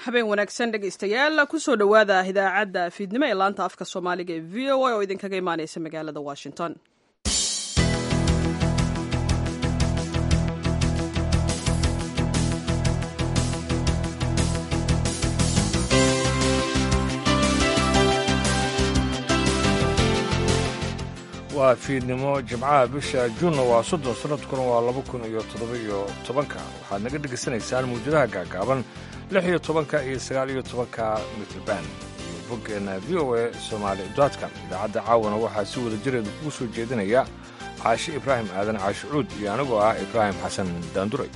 habeen wanaagsan dhegaystayaal kusoo dhowaada idaacadda fiidnimo ee laanta afka soomaaliga ee v o a oo idinkaga imaaneysa magaalada washington. waa fiidnimo jimcaha bisha juunna waa 30 sanadkuna waa 2017 waxaad naga dhegaysanaysaan mawjadaha gaagaaban 16 iyo 19 mitrban iyo boggeena v o a somali.com. idaacadda caawana waxaa si wada jireedu kugu soo jeedinaya caashi ibraahim aadan caashi cuud iyo anigoo ah ibraahim xasan daanduray.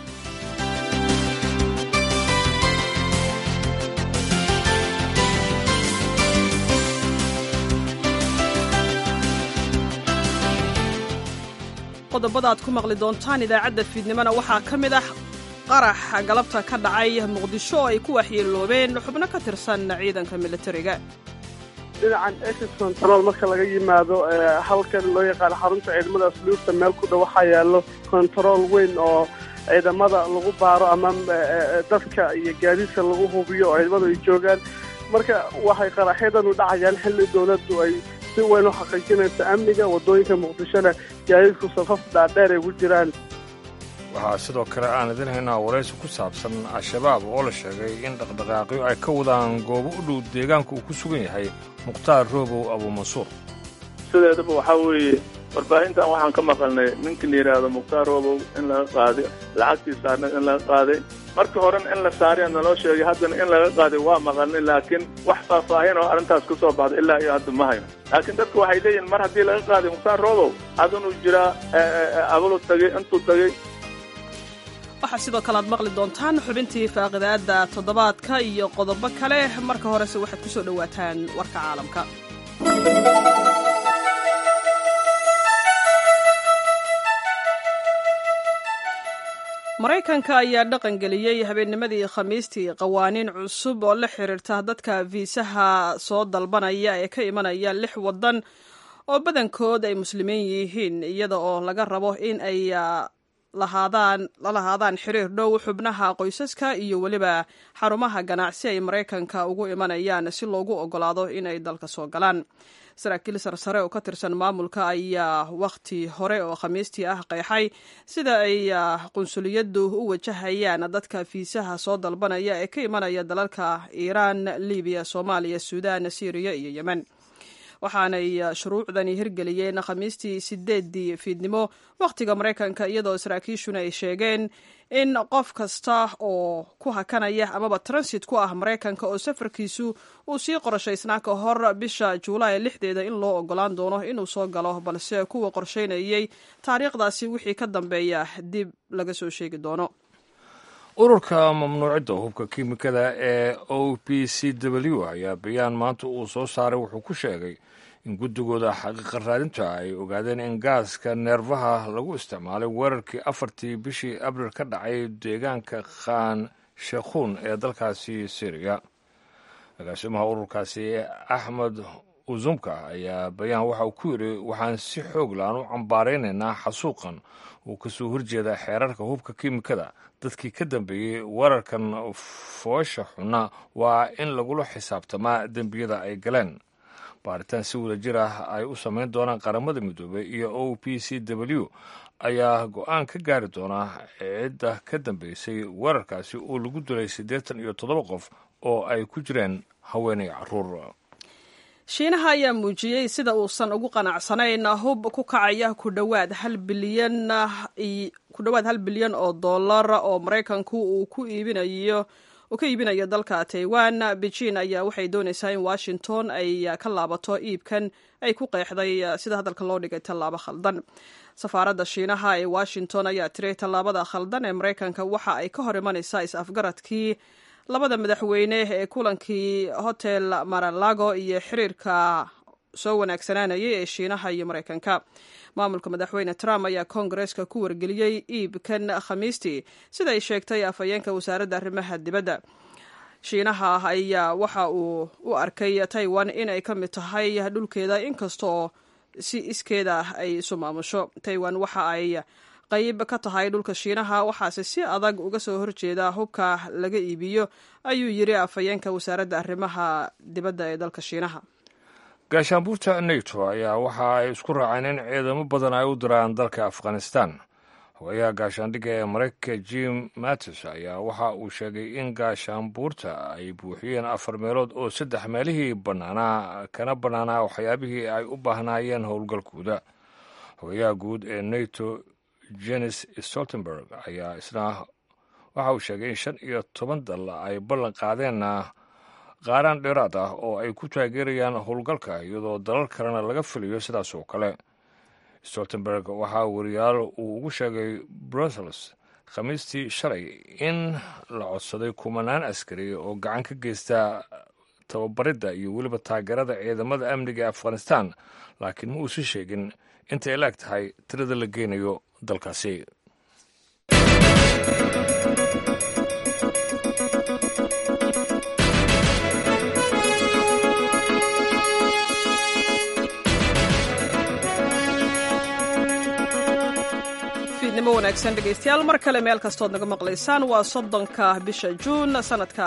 qodobada aad ku maqli doontaan idaacadda fiidnimona waxaa ka mid ah qarax galabta ka dhacay muqdisho oo ay ku waxyeeloobeen xubno ka tirsan ciidanka militariga. dhinacan access control marka laga yimaado halkan loo yaqaan xarunta ciidamada asluubta meel ku dhow waxaa yaallo control weyn oo ciidamada lagu baaro ama dadka iyo gaadiidka lagu hubiyo oo ciidamadu ay joogaan. marka waxay qaraxyadanu dhacayaan xilli dowladdu ay si weyn u xaqiijinaysa amniga waddooyinka muqdishona gaadiidku safaf dhaadheer ay ku jiraan. waxaa sidoo kale aan idin haynaa waraysi ku saabsan al-shabaab oo la sheegay in dhaqdhaqaaqyo ay ka wadaan goobo u dhow deegaanka uu ku sugan yahay mukhtaar roobow abuumansuur. sideedaba waxaa weeye warbaahintan waxaan ka maqalnay ninkii la yidhaahdo mukhtaar roobow in laga qaaday lacagtii saarnay in laga qaaday marka horena in la saariya naloo sheegay haddana in laga qaaday waa maqalnay laakiin wax faahfaahin oo arrintaas ku soo baxday ilaa iyo hadda ma hayno. laakiin dadku waxay leeyihin mar haddii laga qaaday mukhtaar roobow adinuu jiraa abalu tagay intuu tagay. waxaa sidoo kale aad maqli doontaan xubintii faaqidaadda toddobaadka iyo qodobo kale. marka horese waxaad ku soo dhowaataan warka caalamka. maraykanka ayaa dhaqan geliyey habeennimadii khamiistii qawaaniin cusub oo la xiriirta dadka fiisaha soo dalbanaya ee ka imanaya 6 waddan oo badankood ay muslimiin yihiin iyada oo laga rabo in ay la lahaadaan xiriir dhow xubnaha qoysaska iyo weliba xarumaha ganacsi ay maraykanka ugu imanayaan si loogu ogolaado in ay dalka soo galaan. saraakiil sarsare oo ka tirsan maamulka ayaa wakhti hore oo khamiistii ah qeexay sida ay qunsuliyaddu u wajahayaan dadka fiisaha soo dalbanaya ee ka imanaya dalalka iiraan, libiya, soomaaliya, suudaan, siiriya iyo yemen. waxaanay shuruucdani hirgeliyeen khamiistii 8 fiidnimo wakhtiga maraykanka iyadoo saraakiishuna ay sheegeen in qof kasta oo ku hakanaya amaba transit ku ah maraykanka oo safarkiisu uu sii qorshaysnaa ka hor bisha juulaay 6 in loo ogolaan doono inuu soo galo, balse kuwa qorshaynayay taariikhdaasi wixii ka dambeeya dib laga soo sheegi doono. ururka mamnuucidda hubka kiimikada ee OPCW ayaa bayaan maanta uu soo saaray wuxuu ku sheegay in guddigooda xaqiiqa raadinta ay ogaadeen in gaaska neerfaha lagu isticmaalay weerarkii 4 bishii abriil ka dhacay deegaanka khan sheekhuun ee dalkaasi syriya. agaasimaha ururkaasi axmed uzumka ayaa bayaan waxa uu ku yidhi waxaan si xoog laan u cambaaraynaynaa xasuuqan uu kasoo horjeeda xeerarka hubka kiimikada. dadkii ka dambeeyey weerarkan foosha xuna waa in lagula xisaabtamaa dembiyada ay galeen. baaritaan si wada jir ah ay u samayn doonaan qaramada midoobay iyo OPCW ayaa go'aan ka gaari doonaa cidda ka dambeysay weerarkaasi oo lagu dilay 87 qof oo ay ku jireen haweenay carruur. shiinaha ayaa muujiyey sida uusan ugu qanacsanayn hub ku kacaya ku dhowaad 1 bilyan oo dollar oo maraykanku uu ka iibinayo dalka Taiwan. Beijing ayaa waxay doonaysaa in Washington ay ka laabato iibkan ay ku qeexday sida hadalka loo dhigay tallaabo khaldan. safaaradda shiinaha ee Washington ayaa tiray tallaabada khaldan ee maraykanka waxa ay ka hor imanaysaa is-afgaradkii labada madaxweyne ee kulankii hotel Mar-a-Lago iyo xiriirka soo wanaagsanaanayay ee shiinaha iyo maraykanka. maamulka madaxweyne Trump ayaa Koongareeska ku wargeliyey iibkan khamiistii sida ay sheegtay afhayeenka wasaaradda arrimaha dibadda. shiinaha ayaa waxa uu u arkay Taiwan in ay ka mid tahay dhulkeeda inkastoo si iskeeda ay isu maamusho. Taiwan waxa ay qayb ka tahay dhulka shiinaha waxaase si adag uga soo horjeeda hubka laga iibiyo ayuu yiri afhayeenka wasaaradda arrimaha dibadda ee dalka shiinaha. gaashaanbuurta nato ayaa waxa ay isku raaceen in ciidamo badan ay u diraan dalka afghanistan. hogayaha gaashaandhigga ee maraykanka jim mattis ayaa waxa uu sheegay in gaashaanbuurta ay buuxiyeen 4 meelood oo 3 meelihii bannaanaa kana bannaanaa waxyaabihii ay u baahnaayeen howlgalkooda. hogayaha guud ee nato Jens Stoltenberg ayaa isna waxa uu sheegay in 15 dal ay ballan qaadeen qaaraan dheeraad ah oo ay ku taageerayaan howlgalka iyadoo dalal kalena laga filayo sidaas oo kale. Stoltenberg waxaa wariyaal uu ugu sheegay Brussels khamiistii shalay in la codsaday 10 askari oo gacan ka geysta tababaridda iyo weliba taageerada ciidamada amniga ee Afghanistan, laakiin ma uusan sheegin intay la eg tahay tirada la geynayo dalkaasi. fiidnimo wanaagsan dhegaystayaal mar kale meel kastood naga maqlaysaan. waa 30 bisha juun sanadka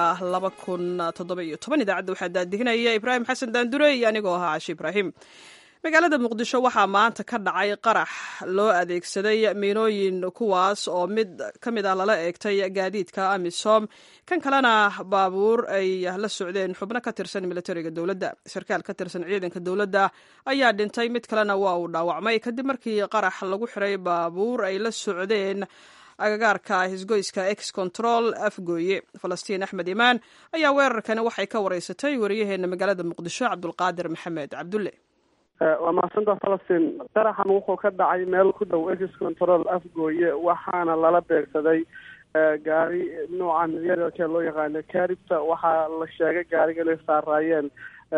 2017. idaacadda waxaa daadihinaya Ibraahim Xasan Daandure iyo anigoo ahaa Cashi Ibraahim. magaalada muqdisho waxaa maanta ka dhacay qarax loo adeegsaday miinooyin kuwaas oo mid ka mid ah lala eegtay gaadiidka amisom kan kalena baabuur ay la socdeen xubno ka tirsan militariga dowladda. sarkaal ka tirsan ciidanka dowladda ayaa dhintay, mid kalena waa uu dhaawacmay kadib markii qarax lagu xiray baabuur ay la socdeen agagaarka hisgoyska ex control afgooye. falastiin axmed imaan ayaa weerarkani waxay ka wareysatay wariyaheena magaalada muqdisho cabdulqaadir maxamed cabdulle. waa mahadsantaa falastiin. qaraxan wuxuu ka dhacay meel ku dhow ex control afgooye waxaana lala beegsaday gaari noocan yaryarka loo yaqaano kaaribta. waxaa la sheegay gaariga inay saaraayeen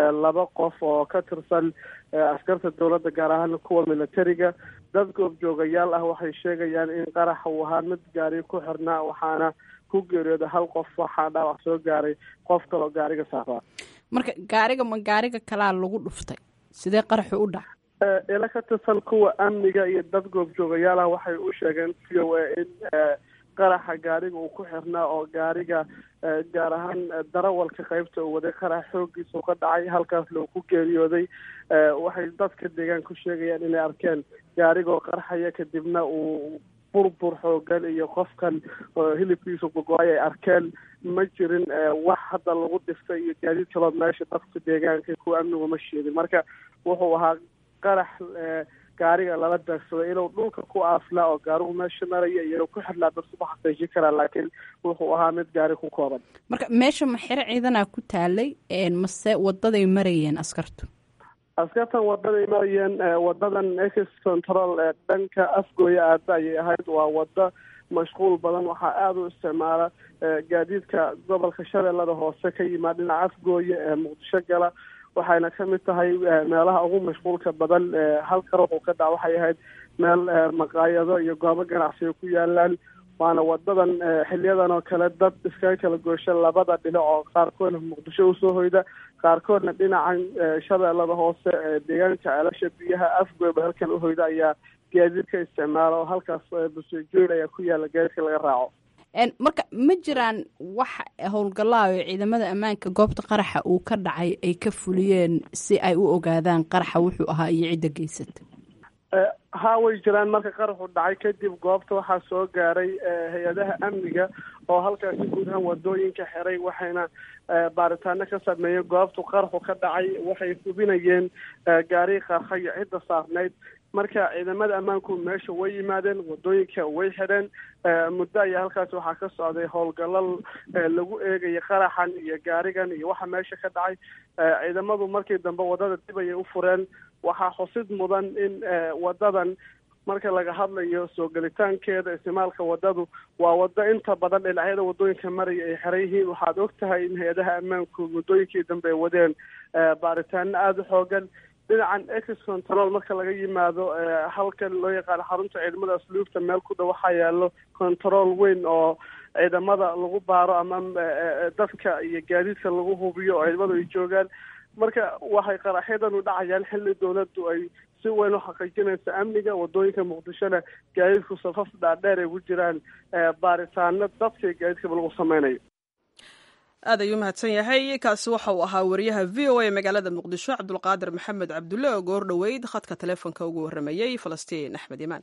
2 qof oo ka tirsan askarta dowladda gaar ahaan kuwa militariga. dad goobjoogayaal ah waxay sheegayaan in qaraxa uu ahaa mid gaari ku xirnaa, waxaana ku geeriyooda 1 qof. waxaa dhaawac soo gaaray qof kaloo gaariga saaraa. marka gaariga kalaa lagu dhuftay, sidee qaraxu u dhac? ila ka tirsan kuwa amniga iyo dad goobjoogayaal ah waxay u sheegeen VOA in qaraxa gaariga uu ku xirnaa oo gaariga gaar ahaan darawalka qaybta uu waday qarax xoogiisa ka dhacay, halkaas loo ku geeriyooday. waxay dadka deegaanka ku sheegayaan inay arkeen gaarigoo qarxaya kadibna uu burbur xoogan iyo qofkan hilibkiisa gogo-ay ay arkeen. ma jirin wax hadda lagu dhiftay iyo gaadiid kaloo meesha dadka deegaanka kuwa amnigu ma sheegin. marka wuxuu ahaa qarax gaariga lala beegsaday inuu dhulka ku aaflaa oo gaarigu meesha maraya iyo ku xidlaa dadku ma xaqiijin karaan, laakiin wuxuu ahaa mid gaari ku kooban. marka meesha ma xero ciidanaa ku taalay mase wadaday marayeen askartu? askartan wadaday marayeen. wadadan ex control dhanka afgooye aada ayay ahayd. waa wado mashquul badan. waxaa aada u isticmaala gaadiidka gobolka shabeellada hoose ka yimaad dhinaca afgooye ee muqdisho gala. waxayna ka mid tahay meelaha ugu mashquulka badan. halkar wuxuu ka dhac waxay ahayd meel maqaayado iyo goobo ganacsiga ku yaalaan. waana wadadan xiliyadan oo kale dad iskaga kala goosha labada dhinac oo qaarkoodna muqdisho usoo hoyda, qaarkoodna dhinacan shabeellada hoose deegaanka ceelasha biyaha afgooba halkan uhoyda ayaa gaadiidka isticmaala oo halkaas busejool ayaa ku yaala gaadiidka laga raaco. marka ma jiraan wax howlgallaayo ciidamada ammaanka goobta qaraxa uu ka dhacay ay ka fuliyeen si ay u ogaadaan qaraxa wuxuu ahaa iyo cidda geysata? haa way jiraan. marka qaraxu dhacay kadib goobta waxaa soo gaaray hay-adaha amniga oo halkaasi guud ahaan wadooyinka xiray, waxayna baaritaano ka sameeyeen goobtu qaraxu ka dhacay. waxay hubinayeen gaari qarxa iyo cidda saarnayd. marka ciidamada ammaanku meesha way yimaadeen, wadooyinka way xidheen. muddo ayaa halkaas waxaa ka socday howlgallo lagu eegaya qaraxan iyo gaarigan iyo waxa meesha ka dhacay. ciidamadu markii dambe wadada dib ayay u fureen. waxaa xusid mudan in wadadan marka laga hadlayo soo gelitaankeeda isticmaalka wadadu waa wado inta badan dhinacyada wadooyinka maraya ay xiran yihiin. waxaad og tahay in hay-adaha ammaanku muddooyinkii dambe ay wadeen baaritaano aada u xoogan. dhinacan ex control marka laga yimaado halkan loo yaqaano xarunta ciidamada asluubta meel ku dhow waxaa yaalo control weyn oo ciidamada lagu baaro ama dadka iyo gaadiidka lagu hubiyo oo ciidamadu ay joogaan. marka waxay qaraxyadan u dhacayaan xilli dowladdu ay si weyn u xaqiijinaysa amniga wadooyinka muqdishona gaadiidku safaf dhaadheer ay ugu jiraan baaritaano dadka iyo gaadiidkaba lagu sameynayo. aad ayuu mahadsan yahay. kaasi waxa uu ahaa wariyaha v o a magaalada muqdisho cabdulqaadir maxamed cabdulle oo goor dhoweyd khadka taleefonka ugu warramayey falastiin axmed imaan.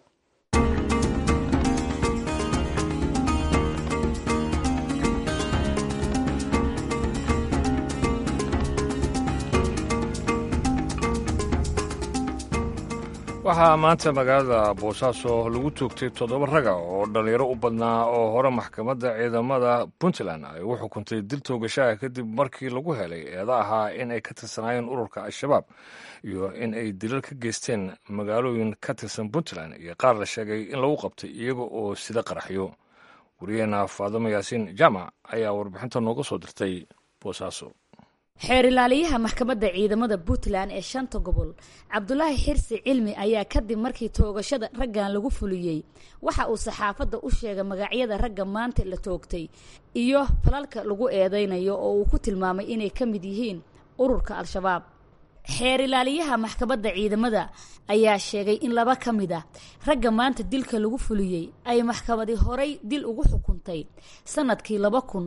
waxaa maanta magaalada boosaaso lagu toogtay 7 raga oo dhallinyaro u badnaa oo hore maxkamadda ciidamada puntland ay u xukuntay dil toogashaha kadib markii lagu helay eeda ahaa in ay ka tirsanaayeen ururka al-shabaab iyo in ay dilal ka geysteen magaalooyin ka tirsan puntland iyo qaar la sheegay in lagu qabtay iyaga oo sida qaraxyo. wariyaheena faadimo yaasiin jaamac ayaa warbixinta nooga soo dirtay boosaaso. xeer ilaaliyaha maxkamadda ciidamada puntland ee 5 gobol cabdulaahi xirsi cilmi ayaa kadib markii toogashada raggan lagu fuliyey waxa uu saxaafadda u sheegay magacyada ragga maanta la toogtay iyo falalka lagu eedeynayo oo uu ku tilmaamay inay ka mid yihiin ururka al-shabaab. xeer ilaaliyaha maxkamadda ciidamada ayaa sheegay in 2 ka mid ah ragga maanta dilka lagu fuliyey ay maxkamadii horey dil ugu xukuntay sanadkii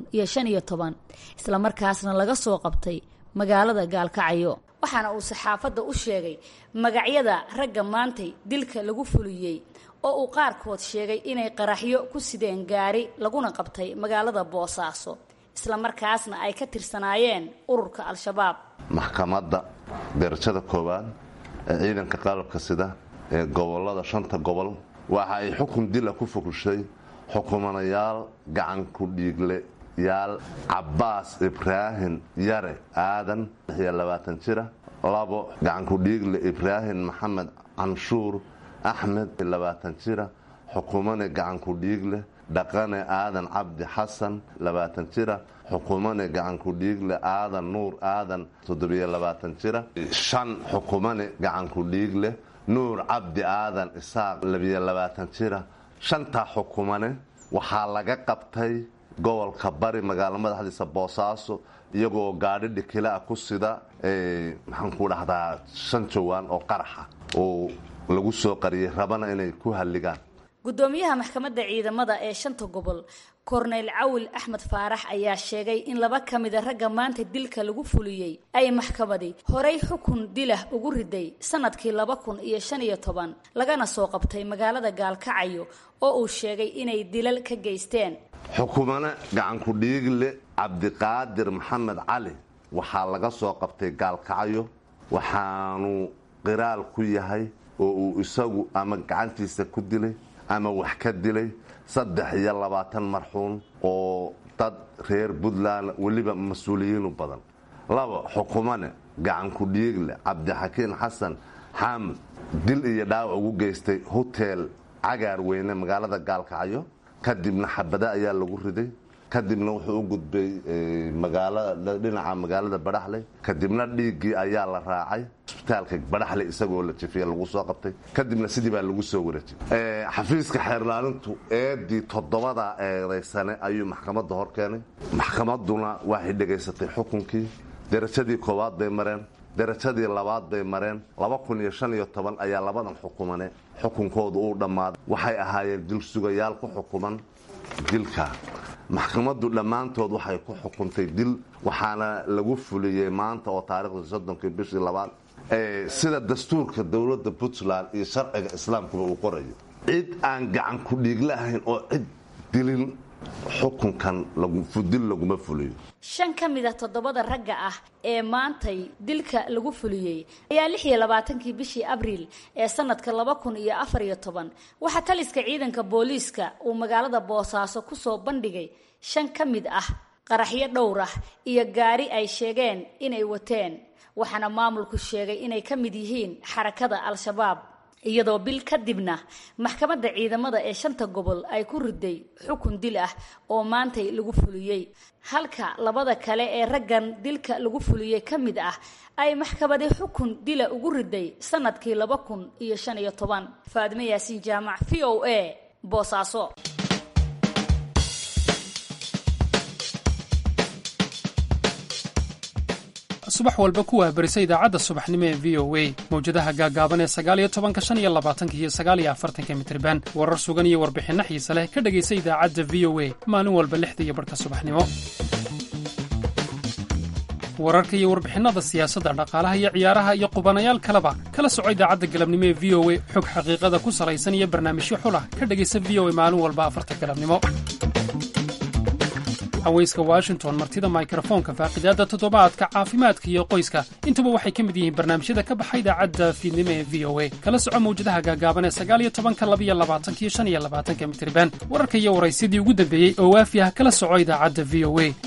2015 isla markaasna laga soo qabtay magaalada Gaalkacyo. waxaana uu saxaafadda u sheegay magacyada ragga maanta dilka lagu fuliyey oo uu qaarkood sheegay inay qaraxyo ku sideen gaari laguna qabtay magaalada Boosaaso isla markaasna ay ka tirsanaayeen ururka al-shabaab. maxkamadda darajada koowaad ee ciidanka qalabka sida ee gobolada 5 gobol waxa ay xukun dil ku fukushay xukumanayaal gacan ku dhiigle yaal Cabbaas Ibrahim Yare Aadan 20 jira, labo gacan ku dhiigle Ibrahim Maxamed Canshuur Axmed 20 jira, xukumane gacan ku dhiigle dhaqane Aadan Cabdi Xasan 20 jira, xukumane gacan ku dhiigle Aadan Nuur Aadan 27 jira, 5 xukumane gacan ku dhiigle Nuur Cabdi Aadan Isaaq 22 jira. 5 xukumane waxaa laga qabtay gobolka Bari magaalada madaxdiisa Boosaaso iyagoo gaadhi dhikila ku sida maxaan ku dhahdaa 5 jawaan oo qaraxa oo lagu soo qariyay rabana inay ku halligaan. gudoomiyaha maxkamadda ciidamada ee 5 gobol Korneyl Cawil Axmed Faarax ayaa sheegay in 2 ka mid ah ragga maanta dilka lagu fuliyey ay maxkamadii horey xukun dilah ugu riday sanadkii 2015 lagana soo qabtay magaalada Gaalkacyo oo uu sheegay inay dilal ka geysteen. xukumana gacan ku dhiigle Cabdiqaadir Maxamed Cali waxaa laga soo qabtay Gaalkacyo waxaanu qiraal ku yahay oo uu isagu ama gacantiisa ku dilay ama wax ka dilay 23 marxuun oo dad reer Puntland waliba mas'uuliyiin u badan. 2 xukumane gacan ku dhiigle Cabdixakiin Xasan Xaamud dil iyo dhaawac ugu geystay hotel Cagaar Weyne magaalada Gaalkacyo kadibna xabada ayaa lagu riday kadibna wuxuu u gudbay magaalada dhinaca magaalada Baraxley kadibna dhiigii ayaa la raacay isbitaalka Baraxley isagoo la jifiyay lagu soo qabtay kadibna sidii baa lagu soo wareejiyay xafiiska xeer ilaalintu eedii 7 eedeysane ayuu maxkamadda hor keenay. maxkamaduna waxay dhageysatay xukunkii darajadii koowaad bay mareen darajadii labaad bay mareen 2015 ayaa labadan xukumane xukunkoodu uu dhamaaday waxay ahaayeen dil sugayaal ku xukuman dilka. maxkamaddu dhammaantood waxay ku xukuntay dil waxaana lagu fuliyey maanta oo taariikhda 30 bishii labaad sida dastuurka dowladda Puntland iyo sharciga islaamkuba uu qorayo. cid aan gacan ku dhiiglahayn oo cid dilin xukunkan dil laguma fuliyo. 5 ka mid ah 7 ragga ah ee maantay dilka lagu fuliyey ayaa 26 bishii Abriil ee sanadka 2014 waxa taliska ciidanka booliiska uu magaalada Boosaaso ku soo bandhigay 5 ka mid ah qaraxyo dhowr ah iyo gaari ay sheegeen inay wateen waxaana maamulku sheegay inay ka mid yihiin xarakada al-shabaab iyadoo bil kadibna maxkamadda ciidamada ee 5 gobol ay ku riday xukun dil ah oo maantay lagu fuliyey halka 2 kale ee raggan dilka lagu fuliyey ka mid ah ay maxkamadii xukun dila ugu riday sanadkii 2015. Faadimo Yaasiin Jaamac VOA Boosaaso. subax walba ku waabarisa idaacadda subaxnimo ee v o a mawjadaha gaagaaban ee 19, 25 iyo 49 mitirban warar sugan iyo warbixinno xiise leh ka dhegaysa idaacadda v o a maalin walba 6:00 subaxnimo. wararka iyo warbixinada siyaasadda, dhaqaalaha iyo ciyaaraha iyo qubanayaal kaleba kala soco idaacadda galabnimo ee v o a xog xaqiiqada ku salaysan iyo barnaamijyo xulah ka dhegaysa v o a maalin walba 4 galabnimo. haweyska Washington, martida mikrofoonka, faaqidaada toddobaadka, caafimaadka iyo qoyska, intuba waxay ka mid yihiin barnaamijyada ka baxay idaacadda fiidnimo ee v o a. kala soco mawjadaha gaagaaban ee 19, 22 iyo 25 mitirban wararka iyo waraysidii ugu dambeeyey oo waafi ah kala soco idaacadda v o a.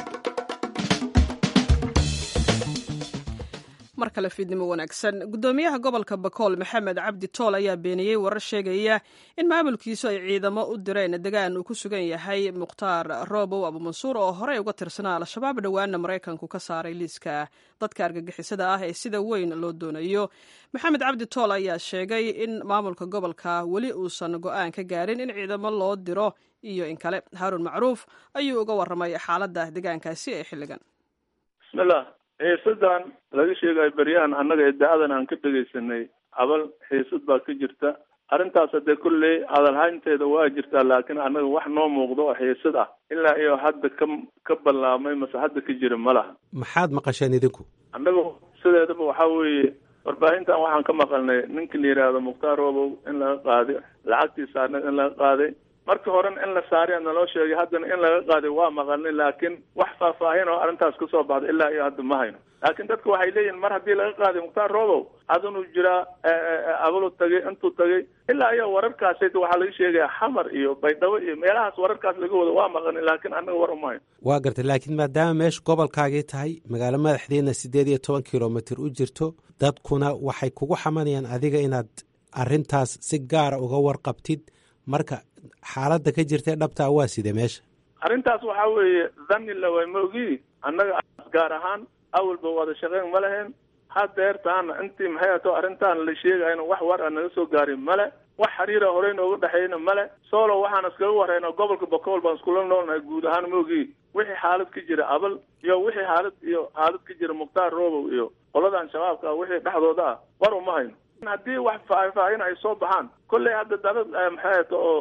mar kale fiidnimo wanaagsan. gudoomiyaha gobolka Bakool Maxamed Cabdi Tool ayaa beeniyey warar sheegaya in maamulkiisu ay ciidamo u direen deegaan uu ku sugan yahay Mukhtaar Roobow Abu Mansuur oo horey uga tirsanaa Al-Shabaab dhawaana Mareykanku ka saaray liiska dadka argagixisada ah ee sida weyn loo doonayo. Maxamed Cabdi Tool ayaa sheegay in maamulka gobolka weli uusan go'aan ka gaarin in ciidamo loo diro iyo in kale. Haarun Macruuf ayuu uga warramay xaaladda deegaankaasi ee xilligan. bismillah. xiisadan laga sheegayo beryahan annaga idaacaddan aan ka dhegaysanay abal xiisad baa ka jirta. arrintaas hadee kulley hadalhaynteeda waa jirtaa, laakiin annaga wax noo muuqdo oo xiisad ah ilaa iyo hadda ka ballaamay mase hadda ka jira ma laha. maxaad maqasheen idinku? annaga sideedaba waxaa weeye warbaahintan waxaan ka maqalnay ninka la yidhaahdo Mukhtaar Roobow in laga qaaday lacagtiisa annaga in laga qaaday. marka horena in la saaray naloo sheegay, haddana in laga qaaday waa maqalnay, laakiin wax faahfaahin oo arrintaas ka soo baxday ilaa iyo hadda ma hayno. laakiin dadku waxay leeyihiin mar haddii laga qaaday Mukhtaar Roobow adunuu jiraa abalu tagay intuu tagay ilaa iyo wararkaasayta waxaa laga sheegaya xamar iyo baydhabo iyo meelahaas wararkaas laga wado waa maqalnay, laakiin annaga war uma hayno. waa gartay, laakiin maadaama meesha gobolkaagii tahay magaalo madaxdeena 18 kilomitir u jirto, dadkuna waxay kugu xamanayaan adiga inaad arrintaas si gaara uga warqabtid. marka xaaladda ka jirta dhabtaa waa sidee meesha? arrintaas waxaa weeye dhanni la way maogii annaga gaar ahaan awalba wada shaqeyn ma lahayn. hadeertaana intii maxay ato arrintaan la sheegayna wax war aan naga soo gaarin male, wax xiriira horey nooga dhexeyna male. solo waxaan iskaga wareyna gobolka Bakool baan iskula noolnahay guud ahaan maogii wixii xaalad ka jira abal iyo wixii xaalad ka jira Mukhtaar Roobow iyo qoladan shabaabka wixii dhexdooda ah war uma hayno. haddii wax faahfaahin ay soo baxaan kolley hadda dalad maxay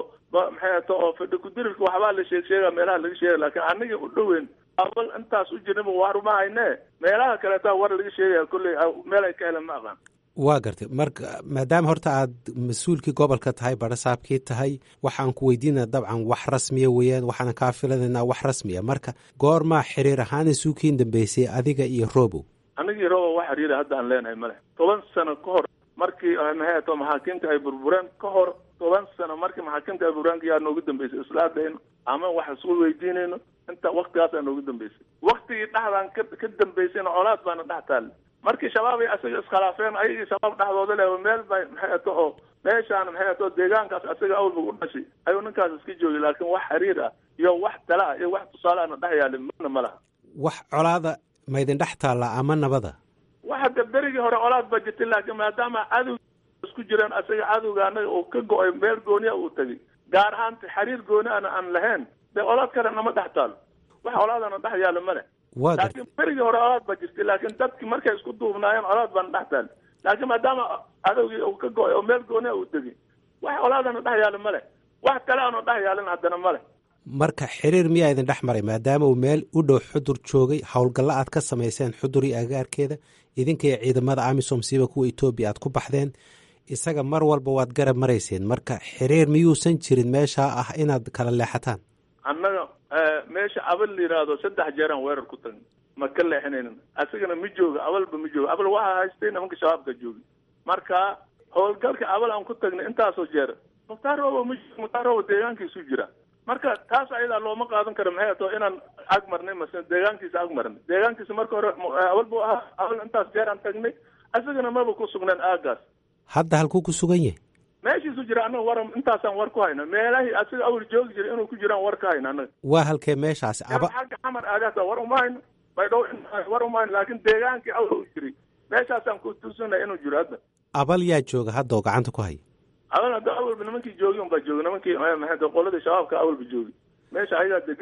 ato oo fadhi ku dirirka waxbaa la sheega meelaha laga sheegay, laakiin aniga u dhoweyn awal intaas u jirnaba war uma hayne. meelaha kaleeta war laga sheegaya kolley meel ay ka helan ma aqaan. waa gartay, marka maadaama horta aad mas-uulkii gobolka tahay, barasaabkii tahay, waxaan ku weydiinaa dabcan wax rasmiya weeyaan, waxaana kaa filanaynaa wax rasmiya. marka goormaa xiriir ahaan isuukiin dambeysay adiga iyo Roobow? anigii Roobow wax xiriira hadda aan leenahay male. 10 sano ka hor markii maxay ato maxaakiimta ay burbureen ka hor 10 sano markii maxaakiimta ay burbureen yaa noogu dambeysay islaadeen ama wax isku weydiinayno inta waqtigaas aan noogu dambeysay. waqtigii dhaxdan ka dambeysayna colaad baana dhex taal. markii shabaab ay asaga iskhilaafeen ayagii shabaab dhexdooda leh meel bay maxay ato oo meeshaan maxay ato deegaankaas asaga awalba u dhashay ayuu ninkaas iska joogay, laakiin wax xiriir ah iyo wax tala iyo wax tusaale aan dhex yaalin ma laha. wax colaada ma idin dhex taalla ama nabada? waxa berigii hore colaad ba jirtay, laakiin maadaama cadow isku jireen asaga cadowga anaga uu ka go'ay meel gooniya uu tagay gaar ahaan xiriir gooni aan lahayn dee colaad kale nama dhex taalo, wax colaadana dhex yaalo male. laakiin berigii hore colaad ba jirtay, laakiin dadki markay isku duubnaayeen colaad baana dhex taal. laakiin maadaama cadowgii uu ka go'ay oo meel gooniya uu tegay wax colaadana dhex yaalo male, wax kale aanu dhex yaalin haddana male. marka xiriir miyaa idin dhex maray maadaama uu meel u dhow Xudur joogay, howlgalla aad ka samayseen Xudur iyo agaarkeeda, idinka iyo ciidamada AMISOM siiba kuwa Ethiopia aad ku baxdeen, isaga mar walba waad garab marayseen. marka xiriir miyuusan jirin meesha ah inaad kala leexataan? annaga meesha abal la yiraahdo 3 jeer aan weerar ku tagnay ma ka leexinayna. asagana ma jooga abalba ma jooga, abal waxa haystay nimanka shabaabka joogi. marka howlgalka abal aan ku tagnay intaasoo jeer Mukhtaar Roobow deegaankiisu jira. marka taas ayada looma qaadan karo maxay ato inaan ag marnay mase deegaankiisa ag marnay. deegaankiisa marka hore awalba awal intaas jeer aan tagnay asagana maba ku sugnaan aagaas. hadda halkuu ku sugan yahay? meeshiisu jira annaga war intaasaan war ku hayna. meelahii asaga awal joogi jira inuu ku jiraan war ka hayna annaga. waa halkee meeshaas? xagga xamar aadaasa war uma hayno, baydhabo war uma hayno, laakiin deegaankii awal u jiray meeshaasaan ku tuusanay inuu jiro hadda. abal yaa jooga hadda oo gacanta ku haya? awalba nimankii joogi unbaa joogi, nimankii maxay qoladii shabaabka awalba joogi meesha ayagaa degan.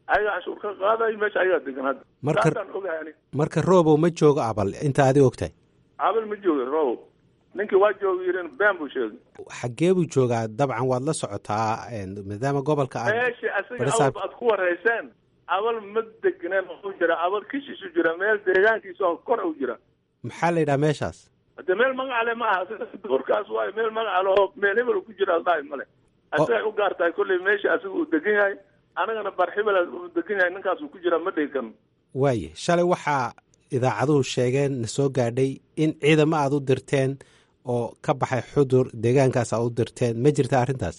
ayaga canshuur ka qaadayo meesha ayagaa degan hadda saasaan ogahay ani marka roobow ma joogo abal inta adiga ogtahay abal ma jooga roobow ninkii waa jooga yirin been buu sheegay xaggee buu joogaa dabcan waad la socotaa maadaama gobolka meesha asiga aad ku wareyseen abal ma degneen u jira abal kishiisu jira meel deegaankiisa oo kor u jira maxaa la yidhaha meeshaas hadde meel magacale ma aha duurkaas waayo meel magacale oo meel hebel ku jira dhahay male asagay u gaar tahay kolley meesha asiga uu degan yahay anagana barxibel uu degan yahay ninkaas uu ku jira ma dhihi karno waaye shalay waxaa idaacaduhu sheegeen na soo gaadhay in ciidamo aad u dirteen oo ka baxay xudur deegaankaas aad u dirteen ma jirta arrintaas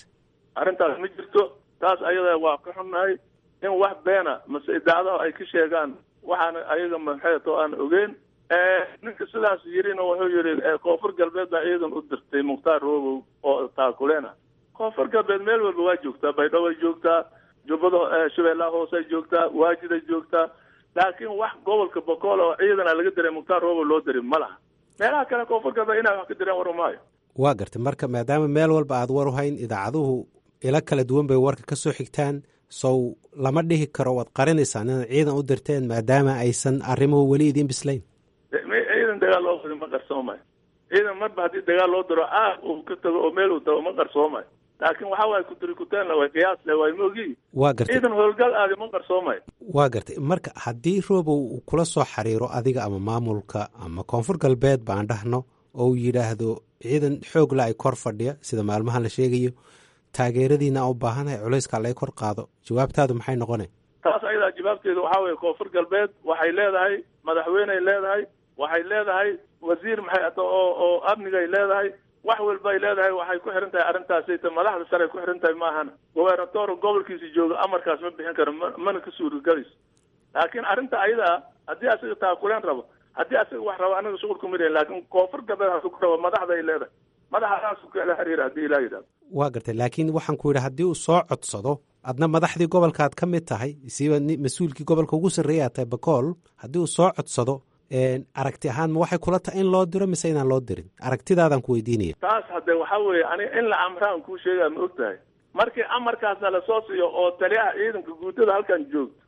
ma jirto taas ayada waa ka xunnahay in wax beena mase idaacadaha ay ka sheegaan waxaana ayaga maxeeto aan ogeyn ninka sidaas yirina wuxuu yidhi koonfur galbeed baa ciidan u dirtay mukhtaar roobow oo taakuleena koonfur galbeed meel walba waa joogtaa baydhabo ay joogtaa jubbada shabeellaha hoose ay joogtaa waajid ay joogtaa laakiin wax gobolka bokool oo ciidana laga diray mukhtaar roobow loo diray ma laha meelaha kale koonfur galbeed inay wax ka direen waru maayo waa gartay marka maadaama meel walba aad war u hayn idaacaduhu ilo kala duwan bay warka ka soo xigtaan sow lama dhihi karo waad qarinaysaan inaad ciidan u dirteen maadaama aysan arrimuhu weli idiin bislayn ciidan dagaal loo wadi ma qarsoomayo ciidan marba haddii dagaal loo diro aag uu ka tago oo meel uu tago ma qarsoomayo laakiin waxa waaye kuturikuteenna way qiyaasle way moogi waa gartay ciidan howlgal aadi ma qarsoomayo waa gartay marka haddii roobow uu kula soo xiriiro adiga ama maamulka ama koonfur galbeed baan dhahno oo uu yidhaahdo ciidan xoog la ay kor fadhiya sida maalmahan la sheegayo taageeradiina u baahanahay culayska laga kor qaado jawaabtaadu maxay noqonay taas ayadaa jawaabteedu waxaa weeye koonfur galbeed waxay leedahay madaxweyney leedahay waxay leedahay wasiir maxay ato oo amnigay leedahay wax walbay leedahay waxay ku xiran tahay arrintaasayta madaxda sare ay ku xiran tahay maahana gobernator gobolkiisa jooga amarkaas ma bixin karo mana ka suuragalayso laakiin arrinta ayadaa haddii asaga taakuleen rabo haddii asaga wax rabo anaga shuqul kuma lehin laakiin koonfur galbeed hasu ku rabo madaxda ay leedahay madaxaasu kala xiriira haddii ilaa yidhahdo waa gartay laakiin waxaan ku yidhi haddii uu soo codsado adna madaxdii gobolkaad ka mid tahay siiba mas-uulkii gobolka ugu sarreeya tahay bakool haddii uu soo codsado aragti ahaan ma waxay kula tahay in loo diro mise inaan loo dirin aragtidaadaan ku weydiinaya taas hadde waxaa weeye aniga in la amraan kuu sheegaa ma og tahay markii amarkaasna lasoo siiyo oo taliyaha ciidanka guutada halkan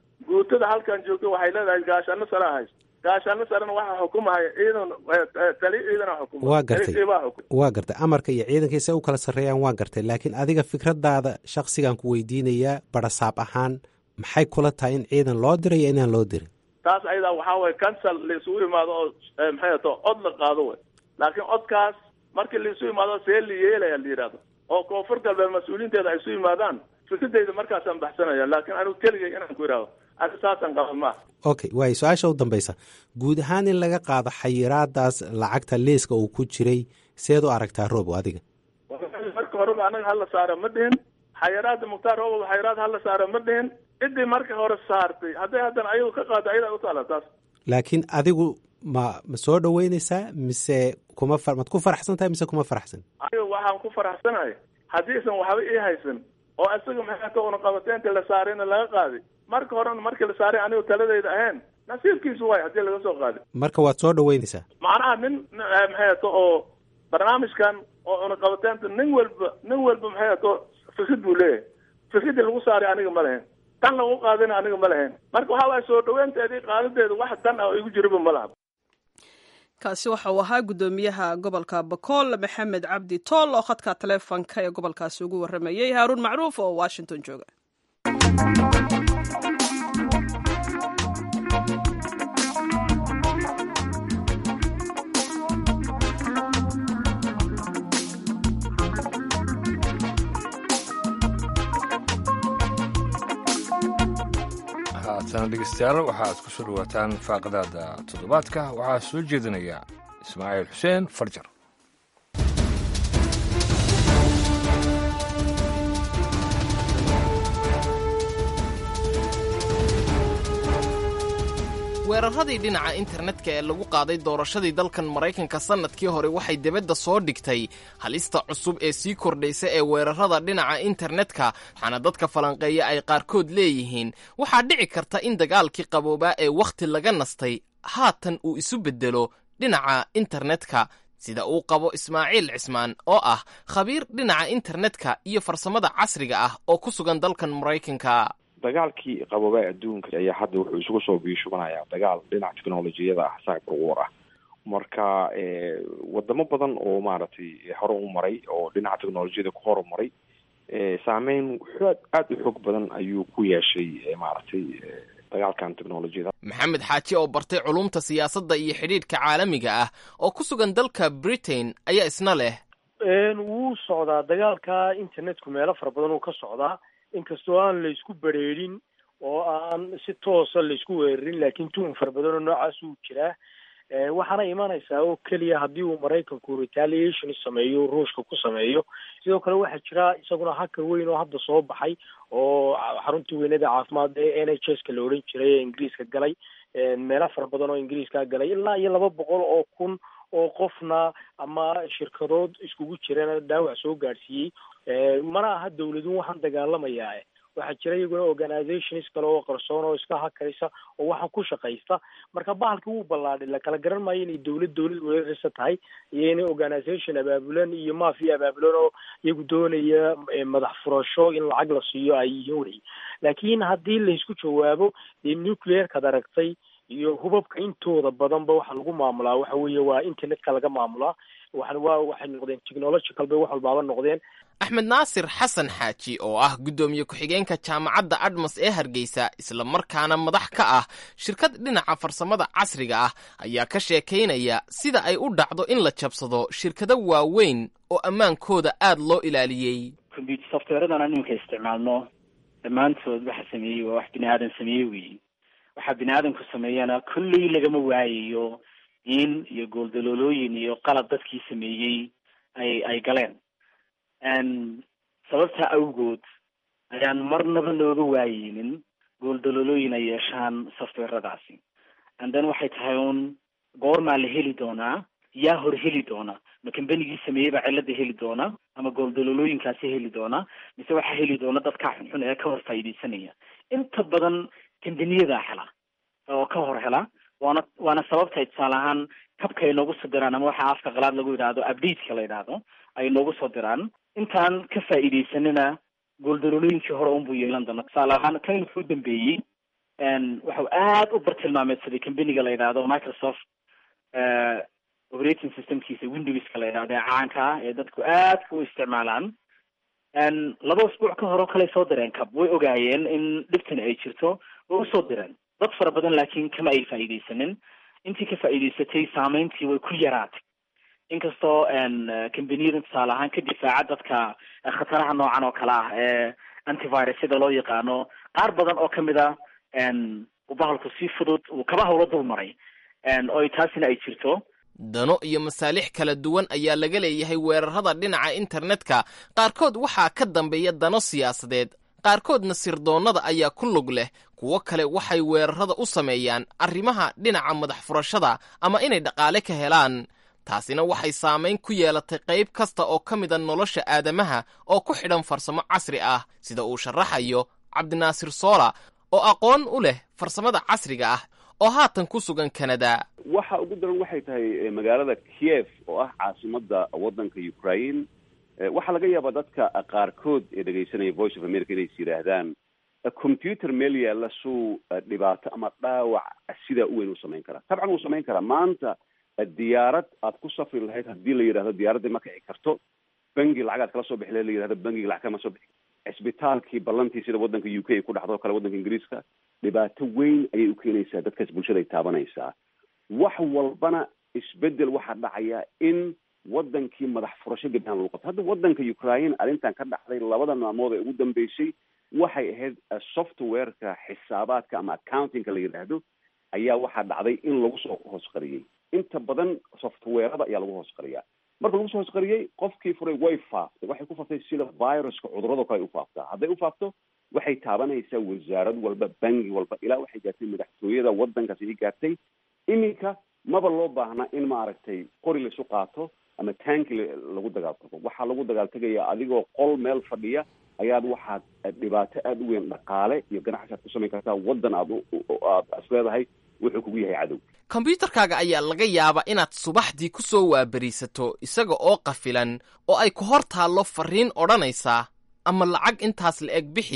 joogto waxay leedahay gaashaano sare haysto gaashaano sarena waxaa xukumahay ciidan taliya ciidana xukuma waa gartay amarka iyo ciidankiisa u kala sarreeyaan waa gartay laakiin adiga fikradaada shaksigan ku weydiinayaa barasaab ahaan maxay kula tahay in ciidan loo diray iyo inaan loo dirin taas ayadaa waxaa waye cancel la isugu imaado oo maxay ato cod la qaado way laakiin codkaas markii la isu imaado see la yeelaya la yidhahdo oo koonfur galbeed mas-uuliinteeda ay isu yimaadaan fikradeyda markaasaan baxsanaya laakiin anigu keligay inaan ku idhaahdo ani saasaan qaba maaha okay waayo su-aasha u dambaysa guud ahaan in laga qaado xayiraadaas lacagta liiska uu ku jiray seed u aragtaa roobow adiga marka horeba anaga hala saara ma dhihin xayiraada mukhtaar roobow xayiraad hala saara ma dhihin ciddii marka hore saartay hadday haddana ayagu ka qaado ayadaa utaala taas laakiin adigu ma soo dhaweynaysaa mise mad ku faraxsan tahay mise kuma faraxsan aniga waxaan ku faraxsanahay haddiisan waxba ii haysan oo isaga maxay una qabateenta la saarayna laga qaaday marka horena markii la saaray anigu taladayda ahayn nasiibkiisu waay haddii laga soo qaaday marka waad soo dhaweynaysaa macnaha nin maxay ato oo barnaamijkan oo una qabateenta nin walba maxay ato fikrid buu leeyahay fikradii lagu saaray aniga ma lahayn tan lagu qaadina aniga ma lahayn marka waxaa waay soo dhaweynteedii qaadadeeda wax dan ah oo igu jiraba ma laha kaasi waxa uu ahaa guddoomiyaha gobolka bakool maxamed cabdi tool oo khadka taleefonka ee gobolkaasi ugu warramayey haaruun macruuf oo washington jooga haatana dhegeystayaal waxaad ku soo dhawaataan faaqadaada toddobaadka waxaa soo jeedinaya ismaaciil xuseen farjar weeraradii dhinaca internetka ee lagu qaaday doorashadii dalkan maraykanka sannadkii hore waxay dibadda soo dhigtay halista cusub ee sii kordhaysa ee weerarada dhinaca internetka waxaana dadka falanqeeya ay qaarkood leeyihiin waxaa dhici karta in dagaalkii qaboobaa ee wakhti laga nastay haatan uu isu beddelo dhinaca internetka sida uu qabo ismaaciil cismaan oo ah khabiir dhinaca internetka iyo farsamada casriga ah oo ku sugan dalkan maraykanka dagaalkii qaboobaa adduunka ayaa hadda wuxuu isugu soo biishubanayaa dagaal dhinaca technolojiyada ah cyber war ah. marka wadamo badan oo maaragtay hore u maray oo dhinaca technolojiyada ku horumaray saameyn aad u xoog badan ayuu ku yeeshay maaragtay dagaalkan technolojiyada. maxamed xaaji oo bartay culumta siyaasadda iyo xidhiidhka caalamiga ah oo ku sugan dalka Britain ayaa isna leh wuu socdaa dagaalka internetku meelo fara badan uu ka socdaa, inkastoo aan la isku bereerin oo aan si toosa la isku weerarin, laakiin tuun fara badan oo noocaas uu jiraa. waxaana imanaysaa oo keliya haddii uu maraykanku retaliation sameeyo, ruushka ku sameeyo. sidoo kale waxaa jira isaguna hacker weyn oo hadda soo baxay oo xaruntii weynada caafimaad ee NHS-ka la odhan jiray ee ingiriiska galay, meelo fara badan oo ingiriiska galay, ilaa iyo 200 kun oo qofna ama shirkadood iskugu jirana dhaawac soo gaadhsiiyey. mana aha dawladuhu waxaan dagaalamayaa, waxaa jira iyaguna organizations kale oo qarsoon oo iska hakaraysa oo waxaan ku shaqaysta. marka bahalka wuu ballaadhay, la kala garan maayo inay dawlad weeraraysa tahay iyo inay organization abaabulan iyo mafia abaabulan oo iyagu doonaya madax furasho in lacag la siiyo ay yihiin wey. laakiin haddii la isku jawaabo dee nuclear-kaad aragtay iyo hubabka intooda badanba waxa lagu maamulaa waxa weeye waa internetka laga maamulaa. waxay noqdeen technological bay wax walbaaba noqdeen. axmed naasir xasan xaaji oo ah guddoomiye ku-xigeenka jaamacadda admas ee hargeysa isla markaana madax ka ah shirkad dhinaca farsamada casriga ah ayaa ka sheekaynaya sida ay u dhacdo in la jabsado shirkado waaweyn oo ammaankooda aad loo ilaaliyey. computer softwareadan aan iminka isticmaalno dhammaantood waxa sameeyey waa wax bini aadan sameeyey weyi. waxaa bini aadanku sameeyana kulley lagama waayayo in iyo gooldaloolooyin iyo qalab dadkii sameeyey ay galeen. sababta awgood ayaan marnaba looga waayeynin gooldaloolooyin ay yeeshaan softwaradaasi. and then waxay tahay un goormaa la heli doonaa, yaa hor heli doona, ma kambanigii sameeyey baa cilada heli doona ama gooldaloolooyinkaasi heli doona, mise waxaa heli doona dadka xunxun ee ka hor faa'iidaysanaya. inta badan kambaniyada hela oo ka hor hela, waana sababtay tusaale ahaan kabka ay noogu soo diraan ama waxa afka qalaad lagu yidhaahdo update-ka la yidhaahdo ay noogu soo diraan. intaan ka faa'iidaysanina gooldaloolooyinkii hore unbuu yeelan doona. tusaale ahaan kan wuxuu dambeeyey waxau aad u bartilmaameedsaday kambaniga la yidhaahdo Microsoft operating systemkiisa Windows-ka la yidhaahdo ee caanka ah ee dadku aadka u isticmaalaan. 2 usbuuc ka hore oo kale soo direen kab, way ogaayeen in dhibtan ay jirto, way usoo direen dad fara badan, laakiin kama ay faa'iidaysanin. intii ka faa'iidaysatay saameyntii way ku yaraatay, inkastoo kambaniyada tusaale ahaan ka difaaca dadka khataraha noocan oo kale ah ee antivirus sida loo yaqaano, qaar badan oo kamid a bahalku si fudud uu kaba hawlo dul maray oo taasina ay jirto. dano iyo masaalix kala duwan ayaa laga leeyahay weerarada dhinaca internetka. qaarkood waxaa ka dambeeya dano siyaasadeed, qaarkoodna sirdoonnada ayaa ku lug leh, kuwo kale waxay weerarada u sameeyaan arrimaha dhinaca madax furashada ama inay dhaqaale ka helaan. taasina waxay saamayn ku yeelatay qayb kasta oo ka mida nolosha aadamaha oo ku xidhan farsamo casri ah, sida uu sharaxayo cabdinaasir soola oo aqoon u leh farsamada casriga ah oo haatan ku sugan Canada. waxa ugu daran waxay tahay magaalada Kiev oo ah caasimadda waddanka Ukraine. waxaa laga yaabaa dadka qaarkood ee dhegaysanaya Voice of America inay yiraahdaan computer meel yaalla suu dhibaato ama dhaawac sida u weyn u samayn karaa. tabcan uu samayn karaa. maanta diyaarad aad ku safri lahayd haddii la yidhaahdo diyaaradda ma kici karto, bangi lacagaad kala soo bixi lahayd la yidhahdo bangiga lacag kama soo bixi, cisbitaalkii ballantii sida waddanka UK ay ku dhacdo kale waddanka Ingiriiska, dhibaato weyn ayay u keenaysaa dadkaas, bulshada ay taabanaysaa. wax walbana isbedel waxaa dhacaya in waddankii madax furasho gabdhahan lagu qabto. hadda waddanka Ukraine arrintan ka dhacday 2 maalmood ee ugu dambeysay waxay ahayd software-ka xisaabaadka ama accounting-ka la yidhaahdo ayaa waxaa dhacday in lagu soo hoos qariyey. inta badan software-ada ayaa lagu hoos qariyaa. marka lagu soo hoos qariyey qofkii furay way faaftay, waxay ku faaftay sida viruska cudurrada kale ay u faaftaa. hadday u faafto waxay taabanaysaa wasaarad walba, bangi walba, ilaa waxay gaartay madaxtooyada waddankaasi ay gaartay. iminka maba loo baahna in maaragtay qori laisu qaato ama tanki lagu dagaaltago. waxaa lagu dagaaltagaya adigoo qol meel fadhiya ayaad waxaad dhibaato aada u weyn dhaqaale iyo ganacsi aad ku samayn kartaa. waddan aad isleedahay wuxuu kugu yahay cadow. kombyuutarkaaga ayaa laga yaabaa inaad subaxdii ku soo waabariisato isaga oo qafilan oo ay ku hor taallo farriin odhanaysaa ama lacag intaas la eg bixi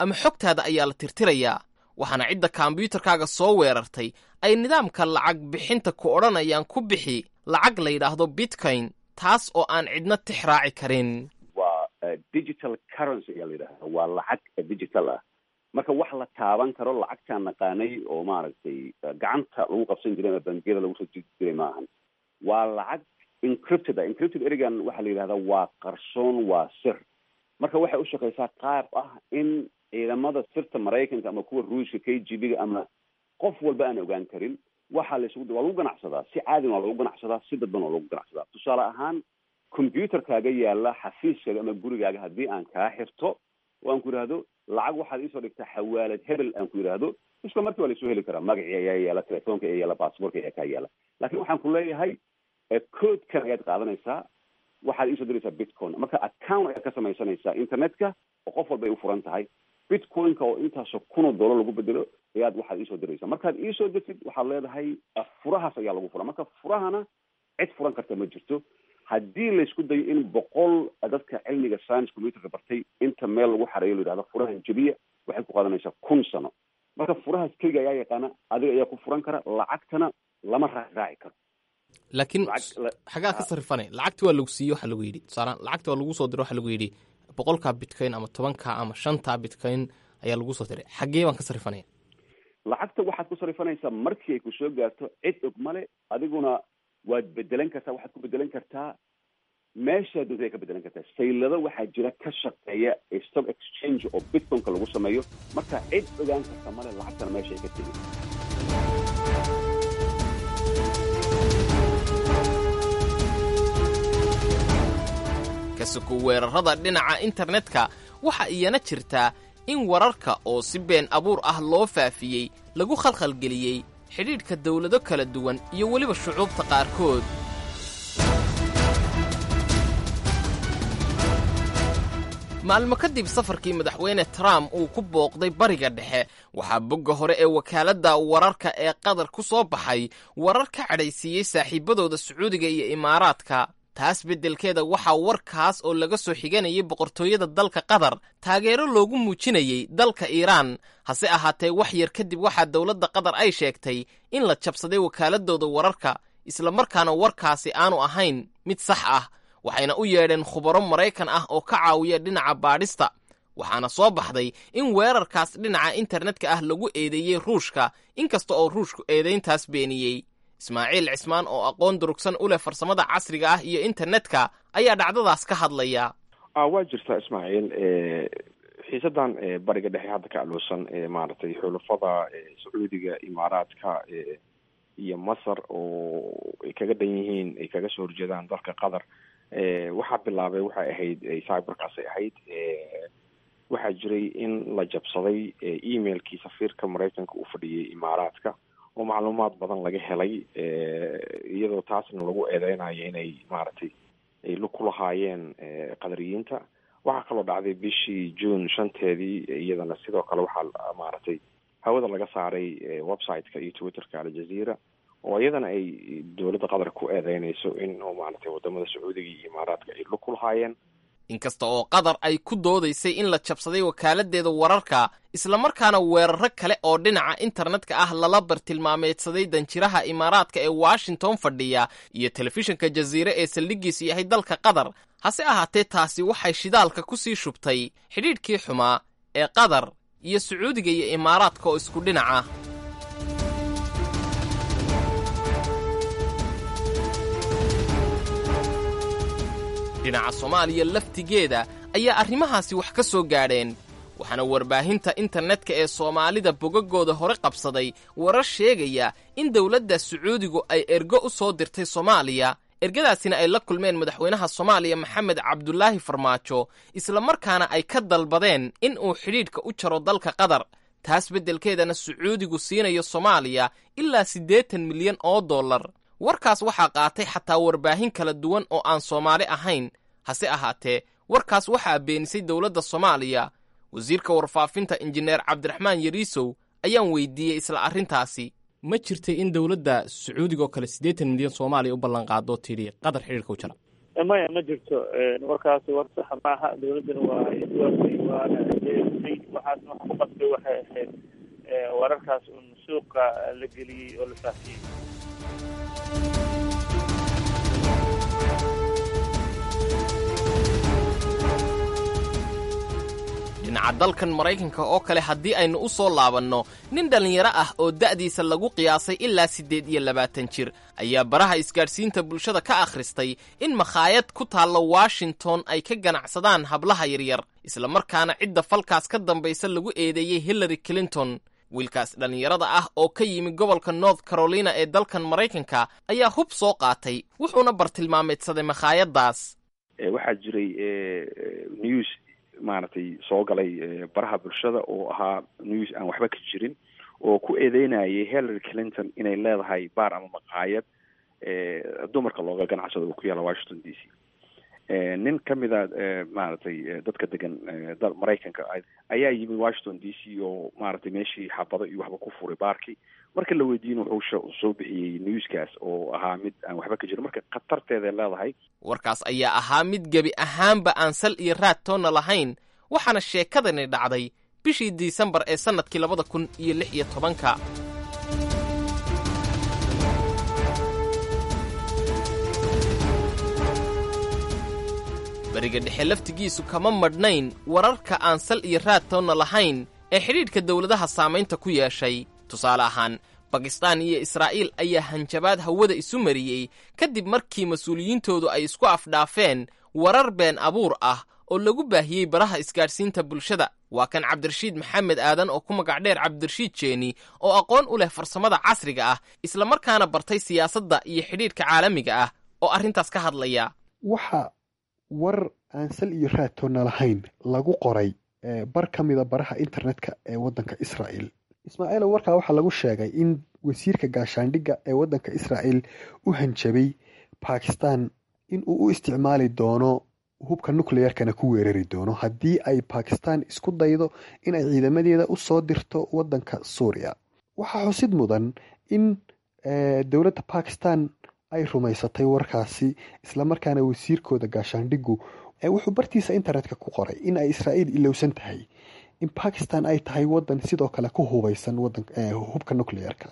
ama xogtaada ayaa la tirtirayaa waxaana cidda kombiyuutarkaaga soo weerartay ay nidaamka lacag bixinta ku odhanayaan ku bixi lacag la yidhaahdo bitcoin taas oo aan cidna tix raaci karin. waa digital currency ayaa la yidhahdaa, waa lacag digital ah. marka wax la taaban karo lacagtaan naqaanay oo maaragtay gacanta lagu qabsan jiray ama bangiyada lagu soo jiri jiray maahan. waa lacag encrypted ah. encrypted erigan waxaa la yidhahdaa waa qarsoon, waa sir. marka waxay u shaqaysaa qaab ah in ciidamada sirta Maraykanka ama kuwa Ruushka KGB-ga ama qof walba aan ogaan karin waxa la isugu waa lagu ganacsadaa, si caadi waa lagu ganacsadaa, si dadban waa lagu ganacsadaa. tusaale ahaan computerkaaga yaala xafiiskaaga ama gurigaaga haddii aan kaa xirto oo aan ku yidhaahdo lacag waxaad iisoo dhigtaa xawaalad hebel aan ku yidhaahdo isla markii waa la isoo heli karaa. magacii ayaa yaala, telefoonka ayaa yaala, baasaboorka ayaa kaa yaala. laakiin waxaan ku leeyahay codekan ayaad qaadanaysaa, waxaad iisoo diraysaa bitcoin. marka account ayaad ka samaysanaysaa internetka oo qof walba ay u furan tahay. bitcoinka oo intaasoo $1,000 lagu bedelo ayaad waxaad iisoo diraysaa. markaad iisoo dirtid waxaad leedahay furahaas ayaa lagu furaa. marka furahana cid furan karta ma jirto. haddii laysku dayo in 100 dadka cilmiga science computerka bartay inta meel lagu xareeyo la yidhahdo furahan jabiya waxay ku qaadanaysaa 1,000 sano. marka furahaas keliga ayaa yaqaana, adiga ayaa ku furan kara, lacagtana lama raaci karo. laakiin xagaa ka sarrifanay lacagti waa lagu siiyo waxa lagu yidhi tusaale lacagti waa lagu soo diro waxa lagu yidhi 100 bitcoin ama 10 ama 5 bitcoin ayaa lagu soo diray. xagee baan ka sarrifanaya? lacagta waxaad ku sarrifanaysaa markii ay ku soo gaarto cid og male, adiguna waad bedelan kartaa. waxaad ku bedelan kartaa meesha dunida ay ka bedelan kartaa. saylada waxaa jira ka shaqeeya stock exchange oo bitcoinka lagu sameeyo. marka cid ogaan karta male lacagtana meesha ay ka tegi. kasuku weerarada dhinaca internetka waxa iyana jirtaa in wararka oo si been abuur ah loo faafiyey lagu khalkhalgeliyey xidhiidhka dawlado kala duwan iyo weliba shucuubta qaarkood. maalmo kadib safarkii madaxweyne Trump uu ku booqday bariga dhexe waxaa bogga hore ee wakaaladda wararka ee Qatar ku soo baxay warar ka cadhaysiiyey saaxiibadooda Sacuudiga iyo Imaaraadka. taas beddelkeeda waxaa warkaas oo laga soo xiganayay boqortooyada dalka Qatar taageero loogu muujinayay dalka Iiraan. hase ahaatee wax yar kadib waxaa dowladda Qatar ay sheegtay in la jabsaday wakaaladooda wararka isla markaana warkaasi aanu ahayn mid sax ah. waxayna u yeedheen khubaro Maraykan ah oo ka caawiya dhinaca baadhista. waxaana soo baxday in weerarkaas dhinaca internetka ah lagu eedeeyey Ruushka, inkasta oo Ruushku eedayntaas beeniyey. Ismaaciil Cismaan oo aqoon durugsan u leh farsamada casriga ah iyo internetka ayaa dhacdadaas ka hadlaya. waa jirtaa Ismaaciil, xiisadan bariga dhexe hadda ka aloosan maaragtay xulafada Sacuudiga, Imaaraadka iyo Masar oo ay kaga dhan yihiin, ay kaga soo horjeedaan dalka Qatar. waxaa bilaabay waxay ahayd cyberkaasay ahayd. waxaa jiray in la jabsaday emailkii safiirka Maraykanka u fadhiyay Imaaraadka oo macluumaad badan laga helay, iyadoo taasna lagu eedeynayo inay maaragtay ay lug ku lahaayeen qadariyiinta. waxaa kaloo dhacday bishii June 5-teedii iyadana sidoo kale waxaa maaragtay hawada laga saaray website-ka iyo Twitter-ka Al Jazeera oo iyadana ay dowladda Qatar ku eedeynayso in oo maaragtay wadamada Sacuudiga iyo Imaaraadka ay lug ku lahaayeen. inkasta oo Qatar ay ku doodaysay in la jabsaday wakaaladeeda wararka isla markaana weeraro kale oo dhinaca internetka ah lala bartilmaameedsaday danjiraha Imaaraadka ee Washington fadhiya iyo telefishinka Jazeera ee saldhigiisu yahay dalka Qatar. hase ahaatee taasi waxay shidaalka ku sii shubtay xidhiidhkii xumaa ee Qatar iyo Sacuudiga iyo Imaaraadka oo isku dhinaca. dhinaca Soomaaliya laftigeeda ayaa arrimahaasi wax ka soo gaadheen. waxaana warbaahinta internetka ee Soomaalida bogagooda hore qabsaday warar sheegaya in dowladda Sacuudigu ay ergo u soo dirtay Soomaaliya. ergadaasina ay la kulmeen madaxweynaha Soomaaliya Maxamed Cabdulaahi Farmaajo isla markaana ay ka dalbadeen in uu xidhiidhka u jaro dalka Qatar. taas beddelkeedana Sacuudigu siinayo Soomaaliya ilaa $80 milyan. warkaas waxaa qaatay xataa warbaahin kala duwan oo aan Soomaali ahayn. hase ahaatee warkaas waxaa beenisay dowladda Soomaaliya. wasiirka warfaafinta injineer Cabdiraxmaan Yariisow ayaan weydiiyey isla arrintaasi. ma jirtay in dowladda Sacuudiga oo kale 80 milyan Soomaaliya u ballan qaado tidhi Qatar xiriirka u jara? maya ma jirto. warkaasi war sax maaha. dowladdana waana waxaa waxaas wax ku qasbay waxay ahayd wararkaas un suuqa la geliyey oo la faafiyey. dhinaca dalkan maraykanka oo kale haddii aynu u soo laabanno nin dhallinyaro ah oo da'diisa lagu qiyaasay ilaa 28 jir ayaa baraha isgaadhsiinta bulshada ka akhristay in makhaayad ku taalla washington ay ka ganacsadaan hablaha yaryar isla markaana cidda falkaas ka dambaysa lagu eedeeyey Hillary Clinton. wiilkaas dhallinyarada ah oo ka yimi gobolka North Carolina ee dalkan maraykanka ayaa hub soo qaatay wuxuuna bartilmaameedsaday makhaayaddaas. waxaa jiray news maaragtay soo galay baraha bulshada oo ahaa news aan waxba ka jirin oo ku eedeynayay Hillary Clinton inay leedahay baar ama maqaayad dumarka looga ganacsado oo ku yaala Washington DC. nin ka mid ah maaragtay dadka degan dal Maraykanka ayaa yimi Washington DC oo maaragtay meeshii xabado iyo waxba ku furay baarkii marka la weydiino wuxuu soo bixiyay newskaas oo ahaa mid aan waxba ka jirin marka khatarteeda leedahay. warkaas ayaa ahaa mid gebi ahaanba aan sal iyo raad toona lahayn waxaana sheekadani dhacday bishii Disembar ee sanadkii 2016. bariga dhexe laftigiisu kama madhnayn wararka aan sal iyo raad toona lahayn ee xidhiidhka dawladaha saamaynta ku yeeshay. tusaale ahaan Bakistaan iyo Israa'iil ayaa hanjabaad hawada isu mariyey kadib markii mas'uuliyiintoodu ay isku afdhaafeen warar been abuur ah oo lagu baahiyey baraha isgaadhsiinta bulshada. waa kan Cabdirashiid Maxamed Aadan oo ku magac dheer Cabdirashiid Jeeni oo aqoon u leh farsamada casriga ah isla markaana bartay siyaasadda iyo xidhiidhka caalamiga ah oo arrintaas ka hadlaya. waxa war aan sal iyo raad toona lahayn lagu qoray bar ka mida baraha internetka ee waddanka Israa'iil. Ismaaciil warkaa waxaa lagu sheegay in wasiirka gaashaandhigga ee waddanka Israa'iil u hanjabay Pakistan in uu u isticmaali doono hubka nuclear-kana ku weerari doono haddii ay Pakistan isku daydo in ay ciidamadeeda u soo dirto waddanka Suuriya. waxaa xusid mudan in dowladda Pakistan ay rumaysatay warkaasi isla markaana wasiirkooda gaashaandhiggu wuxuu bartiisa internetka ku qoray in ay Israa'iil ilowsan tahay in Pakistan ay tahay waddan sidoo kale ku hubaysan hubka nuclear-ka.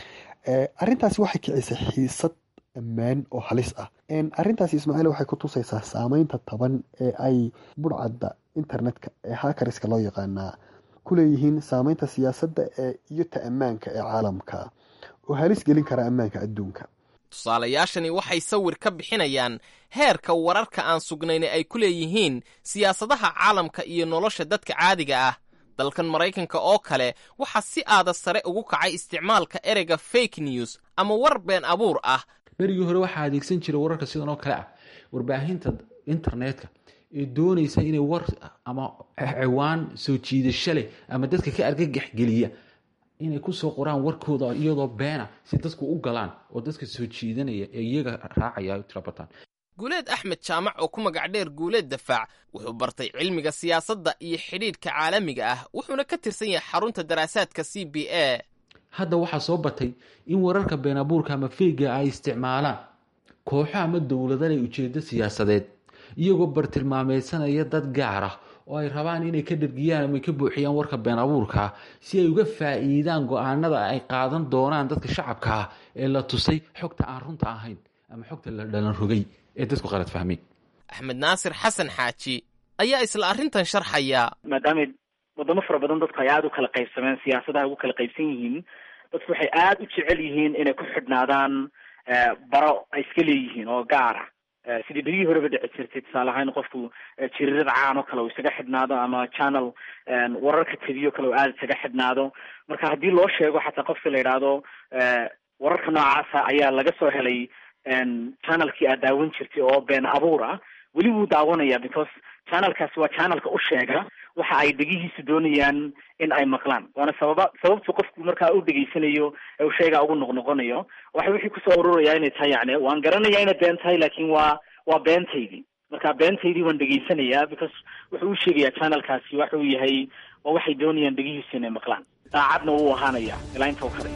arrintaasi waxay kicisay xiisad ammaan oo halis ah. arrintaasi Ismaaciil waxay ku tusaysaa saameynta taban ee ay budhcadda internetka ee hackerska loo yaqaanaa ku leeyihiin saameynta siyaasadda iyo ta'ammaanka ee caalamka oo halis gelin kara ammaanka adduunka. tusaalayaashani waxay sawir ka bixinayaan heerka wararka aan sugnayn ay ku leeyihiin siyaasadaha caalamka iyo nolosha dadka caadiga ah. dalkan Maraykanka oo kale waxaa si aada sare ugu kacay isticmaalka ereyga fake news ama war been abuur ah. berigii hore waxaa adeegsan jiray wararka sidan oo kale ah warbaahinta internetka ee doonaysa inay war ama ciwaan soo jiidasho leh ama dadka ka argagax geliya inay ku soo qoraan warkooda iyadoo beena si dadku u galaan oo dadka soo jiidanaya ee iyaga raacaya ay tirabataan. Guuleed Axmed Jaamac oo ku magac dheer Guuleed Dafaac wuxuu bartay cilmiga siyaasadda iyo xidhiidhka caalamiga ah wuxuuna ka tirsan yahay xarunta daraasaadka CBA. hadda waxaa soo batay in wararka been abuurka ama feyga ay isticmaalaan kooxo ama dowlado leh ujeedo siyaasadeed iyagoo bartilmaameedsanaya dad gaar ah oo ay rabaan inay ka dhargiyaan ama ka buuxiyaan warka been abuurka si ay uga faa'iidaan go'aanada ay qaadan doonaan dadka shacabka ah ee la tusay xogta aan runta ahayn ama xogta la dhalan rogay ee dadku qalad fahmeen. Axmed Naasir Xasan Xaaji ayaa isla arrintan sharxaya. maadaama wadamo fara badan dadku ay aada u kala qaybsameen siyaasadaha ugu kala qaybsan yihiin dadku waxay aada u jecel yihiin inay ku xidhnaadaan baro ay iska leeyihiin oo gaara sidii berigii horeba dhici jirtay tusaale ahaan qofku jirirada caan oo kale uu isaga xidhnaado ama channel wararka tv kale uu aada isaga xidhnaado marka haddii loo sheego xataa qofka la yidhaahdo wararka noocaasa ayaa laga soo helay channelkii aad daawan jirtay oo been abuur ah weli wuu daawanaya because channelkaasi waa channelka u sheega waxa ay dhegihiisu doonayaan in ay maqlaan waana sababtu qofku markaa u dhegaysanayo ee uu sheegaa ugu noqnoqonayo waxa wixii kusoo ururaya inay tahay yacni waan garanayaa inay been tahay laakiin waa beentaydii marka beentaydii waan dhegaysanayaa because wuxuu u sheegayaa channelkaasi waxa uu yahay oo waxay doonayaan dhegihiisu inay maqlaan daacadna wuu ahaanaya ilaa inta u karay.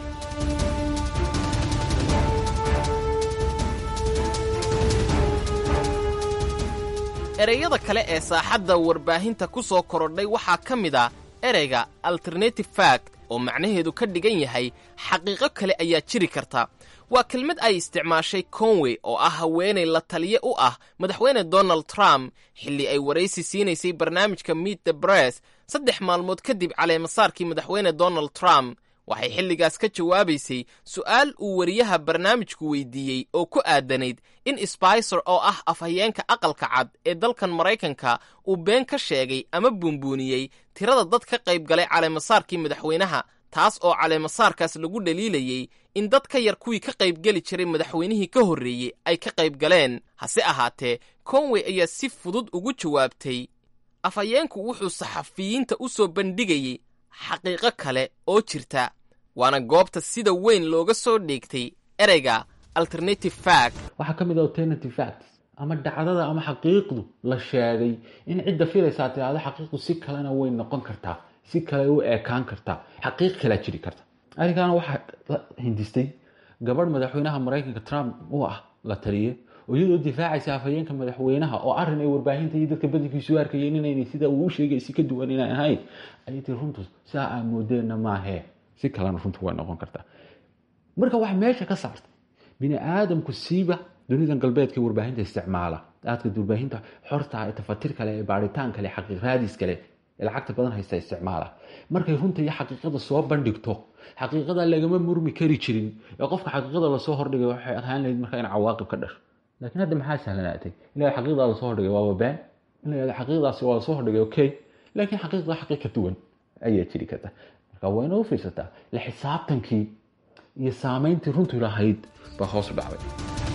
ereyada kale ee saaxadda warbaahinta ku soo korodhay waxaa ka mid ah ereyga alternative fact oo macnaheedu ka dhigan yahay xaqiiqo kale ayaa jiri karta. waa kelmad ay isticmaashay Conway oo ah haweenay la taliye u ah madaxweyne Donald Trump xilli ay waraysi siinaysay barnaamijka Meet the Press 3 maalmood kadib caleemasaarkii madaxweyne Donald Trump. waxay xilligaas ka jawaabaysay su'aal uu wariyaha barnaamijku weydiiyey oo ku aadanayd in Spicer oo ah afhayeenka aqalka cad ee dalkan Maraykanka uu been ka sheegay ama buunbuuniyey tirada dad ka qayb galay caleemasaarkii madaxweynaha, taas oo caleemasaarkaas lagu dhaliilayay in dad ka yar kuwii ka qayb geli jiray madaxweynihii ka horreeyey ay ka qayb galeen. hase ahaatee Conway ayaa si fudud ugu jawaabtay, afhayeenku wuxuu saxafiyiinta u soo bandhigayay xaqiiqo kale oo jirta, waana goobta sida weyn looga soo dheegtay ereyga alternative fact. waxaa ka mid ah alternative facts ama dhacdada ama xaqiiqdu la sheegay in cidda filaysaa tiraahdo xaqiiqdu si kalena way noqon kartaa, si kale u ekaan kartaa, xaqiiq kale jiri karta. arrinkaana waxaa hindistay gabadh madaxweynaha Maraykanka Trump u ah la taliye oo iyadoo difaacaysa afhayeenka madaxweynaha oo arrin ay warbaahinta iyo dadka badankiisu arkayeen inay sida uu sheegay si ka duwan inay ahayn ay tii runtu saa aan moodeenna maahe si kalena runtu way noqon kartaa. marka wax meesha ka saartay bini aadamku siiba dunidan galbeedka warbaahinta isticmaala dadka warbaahinta xorta ah tafatir kale ee baaritaan kale xaqiiq raadis kale lacagta badan haysta isticmaala markay runta iyo xaqiiqada soo bandhigto xaqiiqada lagama murmi kari jirin ee qofka xaqiiqada la soo hordhigay waxay ahaan lahayd marka in cawaaqib ka dhasho. laakiin hadda maxaa sahlanaatay ilaa xaqiiqada la soo hordhigay waa been, ilaa xaqiiqadaasi waa la soo hordhigay okay, laakiin xaqiiqada xaqiiqa duwan ayaa jiri karta. marka waa inuu fiirsataa la xisaabtankii iyo saameyntii runtu lahayd baa hoos u dhacday.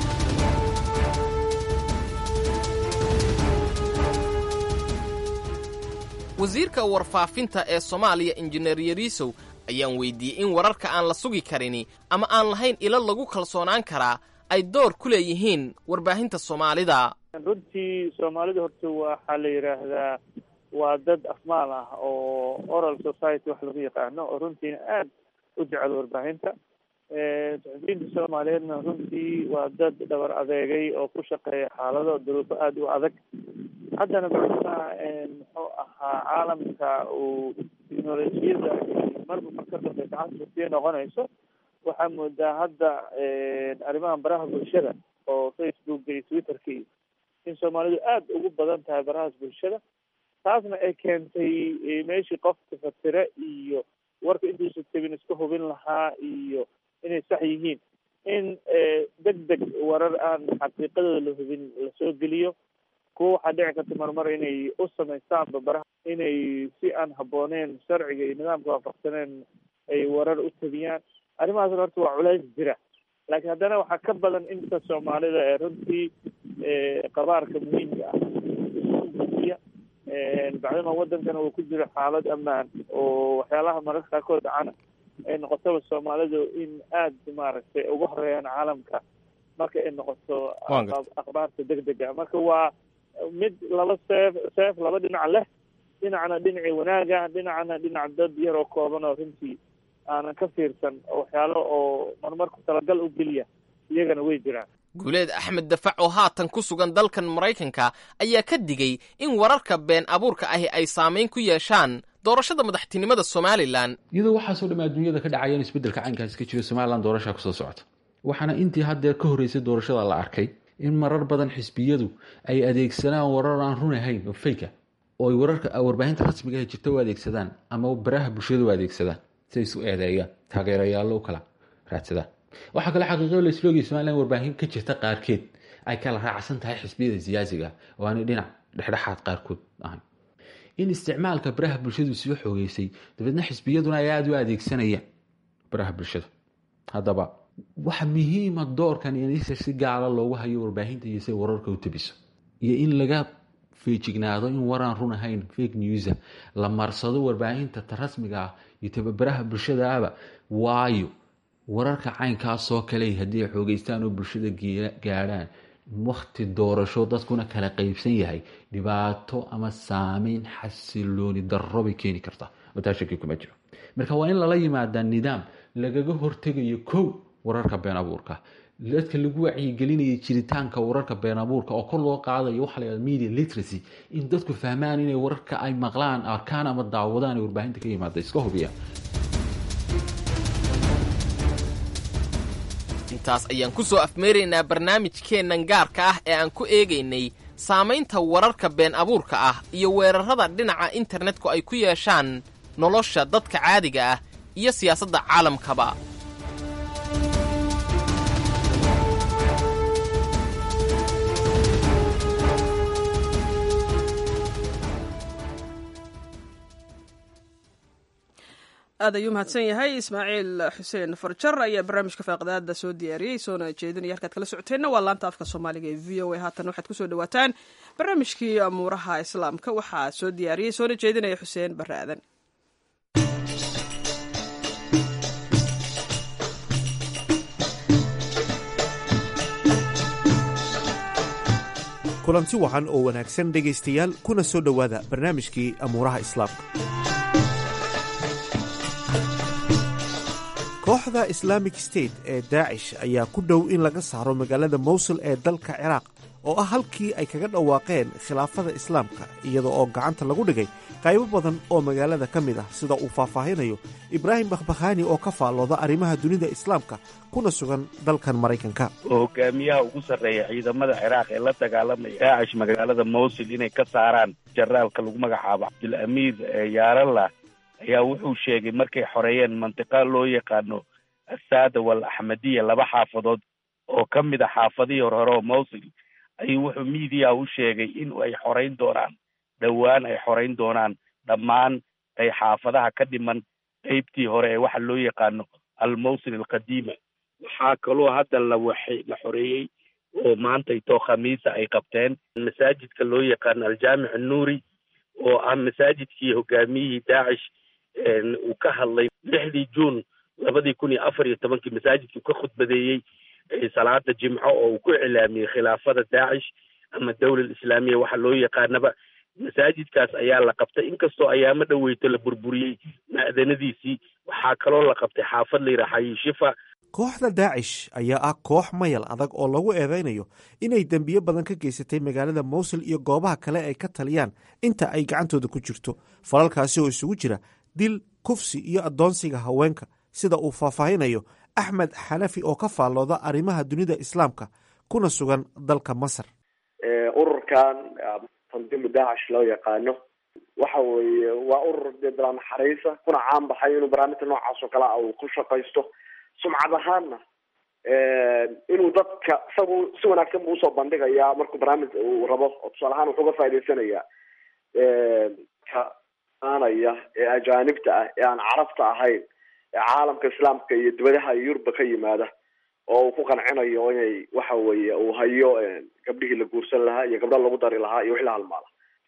wasiirka warfaafinta ee Soomaaliya Engineer Yarisow ayaan weydiiyey in wararka aan la sugi karin ama aan lahayn ilo lagu kalsoonaan karaa ay door ku leeyihiin warbaahinta Soomaalida. runtii Soomaalida horta waxaa la yiraahdaa waa dad afmaal ah oo oral society wax lagu yaqaano oo runtii aad u jecel warbaahinta. saxafiyiinta Soomaaliyeedna runtii waa dad dhabar adeegay oo ku shaqeeya xaalado duruufo aad u adag. haddana muxuu ahaa caalamka uu teknolojiyada marba marka dambe casri sii noqonayso, waxaa moodaa hadda arrimahan baraha bulshada oo Facebook iyo Twitterka in Soomaalidu aad ugu badan tahay barahaas bulshada. taasna ay keentay meeshii qofka fatire iyo warka intuusa tabin iska hubin lahaa iyo inay sax yihiin in degdeg warar aan xaqiiqadooda la hubin lasoo geliyo. kuwa waxaa dhici karta marmar inay u samaystaanba baraha inay si aan habbooneen sharciga iyo nidaamka waafaqsaneen ay warar u tabiyaan. arrimahaasna horta waa culays jira, laakiin haddana waxaa ka badan inta Soomaalida ee runtii qabaarka muhiimka ah gudiya bacdama wadankana uu ku jiro xaalad ammaan oo waxyaalaha mararka qaarkood dhacana ay noqotaba Soomaalidu in aad maaragtay uga horeeyaan caalamka marka ay noqoto akhbaarta degdega. marka waa mid laba seef laba dhinac leh, dhinacna dhinacii wanaaga, dhinacna dhinac dad yar oo kooban oo runtii aanan ka fiirsan waxyaalo oo marmarku talagal u geliya iyagana way jiraan. Guuleed Axmed Dafac oo haatan ku sugan dalkan Maraykanka ayaa ka digay in wararka been abuurka ahi ay saameyn ku yeeshaan doorashada madaxtinimada Somaliland. iyadoo waxaa soo dhamaa dunyada ka dhacaya isbedelka caynkaas ka jira Somaliland doorasho ku soo socota, waxaana intii hadda ka horeysay doorashada la arkay in marar badan xisbiyadu ay adeegsadaan warar aan run ahayn oo fake ah oo ay wararka warbaahinta rasmiga ah jirta u adeegsadaan ama baraha bulshada u adeegsadaan si ay isu eedeeyaan taageerayaal oo kala raadsadaan. waxa kale xaqiiqo la isloogay Somaliland warbaahin ka jirta qaarkeed ay kala raacsan tahay xisbiyada siyaasiga oo aan dhinac dhexdhexaad qaarkood ahayn. in isticmaalka baraha bulshadu soo xoogeysay dabadna xisbiyaduna ay aad u adeegsanayaan baraha bulshada. haddaba waxa muhiim ah doorkan in si gaar ah loogu hayo warbaahinta iyo si wararka u tabiso iyo in laga feejignaado in waraan run ahayn fake news la marsado warbaahinta rasmiga ah iyo tababaraha bulshadaaba. waayo wararka caynkaas soo kale haddii xoogeystaan oo bulshada gaaraan waqti doorasho dadkuna kala qaybsan yahay dhibaato ama saameyn xasilooni darro bay keeni kartaa oo taa shaki kuma jiro. marka waa in lala yimaadaa nidaam lagaga hortegayo kow wararka been abuurka dadka lagu wacyigelinaya jiritaanka wararka been abuurka oo kor loo qaadayo waxa la yidhahda media literacy, in dadku fahmaan inay wararka ay maqlaan, arkaan ama daawadaan ee warbaahinta ka yimaada iska hubiya. intaas ayaan ku soo afmeeraynaa barnaamijkeennan gaarka ah ee aan ku eegaynay saamaynta wararka been abuurka ah iyo weerarrada dhinaca internetku ay ku yeeshaan nolosha dadka caadiga ah iyo siyaasadda caalamkaba. aad ayuu mahadsan yahay ismaaciil xuseen farjar ayaa barnaamijka faaqdaada soo diyaariyey soona jeedinaya. halkaad kala socoteenna waa laanta afka soomaaliga ee v o a. haatan waxaad kusoo dhawaataan barnaamijkii amuuraha islaamka. waxaa soo diyaariyey soona jeedinaya xuseen barre aadan. kulanti wacan oo wanaagsan dhegaystayaal, kuna soo dhowaada barnaamijkii amuuraha islaamka. kooxda islaamic state ee daacish ayaa ku dhow in laga saaro magaalada mowsul ee dalka ciraaq, oo ah halkii ay kaga dhawaaqeen khilaafada islaamka, iyada oo gacanta lagu dhigay qaybo badan oo magaalada ka mid ah, sida uu faahfaahinayo ibraahim bakhbakhaani oo ka faallooda arrimaha dunida islaamka kuna sugan dalkan maraykanka. hogaamiyaha ugu sarreeya ciidamada ciraaq ee la dagaalamaya daacish magaalada mowsul inay ka saaraan jaraalka lagu magacaabo cabdulamiir yaarallah ayaa wuxuu sheegay markay xoreeyeen mantiqa loo yaqaano asaada wal axmadiya, 2 xaafadood oo ka mid a xaafadihii hore oo mowsul, ayuu wuxuu miidiya u sheegay in ay xoreyn doonaan dhowaan, ay xoreyn doonaan dhammaan ay xaafadaha ka dhiman qeybtii hore ee waxa loo yaqaano al-mowsul alqadiima. waxaa kaloo hadda la xoreeyey oo maanta itoo khamiisa ay qabteen masaajidka loo yaqaano aljaamic annuuri, oo ah masaajidkii hogaamiyihii daacish uu ka hadlay 6 juun 2014 masaajidkii ka khudbadeeyey salaada jimco oo uu ku iclaamiyey khilaafada daacish ama dawlad islaamiya waxa loo yaqaanaba. masaajidkaas ayaa la qabtay, inkastoo ayaamo dhoweyto la burburiyey ma'danadiisii. waxaa kaloo la qabtay xaafad la yidhaha xayi shifa. kooxda daacish ayaa ah koox mayal adag oo lagu eedeynayo inay dembiyo badan ka geysatay magaalada mowsul iyo goobaha kale ay ka taliyaan inta ay gacantooda ku jirto, falalkaasi oo isugu jira dil, kufsi iyo addoonsiga haweenka, sida uu faahfaahinayo axmed xanafi oo ka faallooda arrimaha dunida islaamka kuna sugan dalka masar. ururkan tandiimu daacish loo yaqaano waxa weeye waa urur dee naxariisa kuna caan baxay inuu barnaamijka noocaas oo kale ah uu ku shaqaysto, sumcad ahaanna inuu dadka isagu si wanaagsan buu usoo bandhigayaa markuu barnaamij uu rabo, oo tusaale ahaan wuxuu ka faa'idaysanayaa ka aanaya ee ajaanibta ah ee aan carabta ahayn ee caalamka islaamka iyo dibadaha Yurub ka yimaada, oo uu ku qancinayo inay waxa weeye uu hayo gabdhihii la guursan lahaa iyo gabdho lagu dari lahaa iyo wixii la halmaala.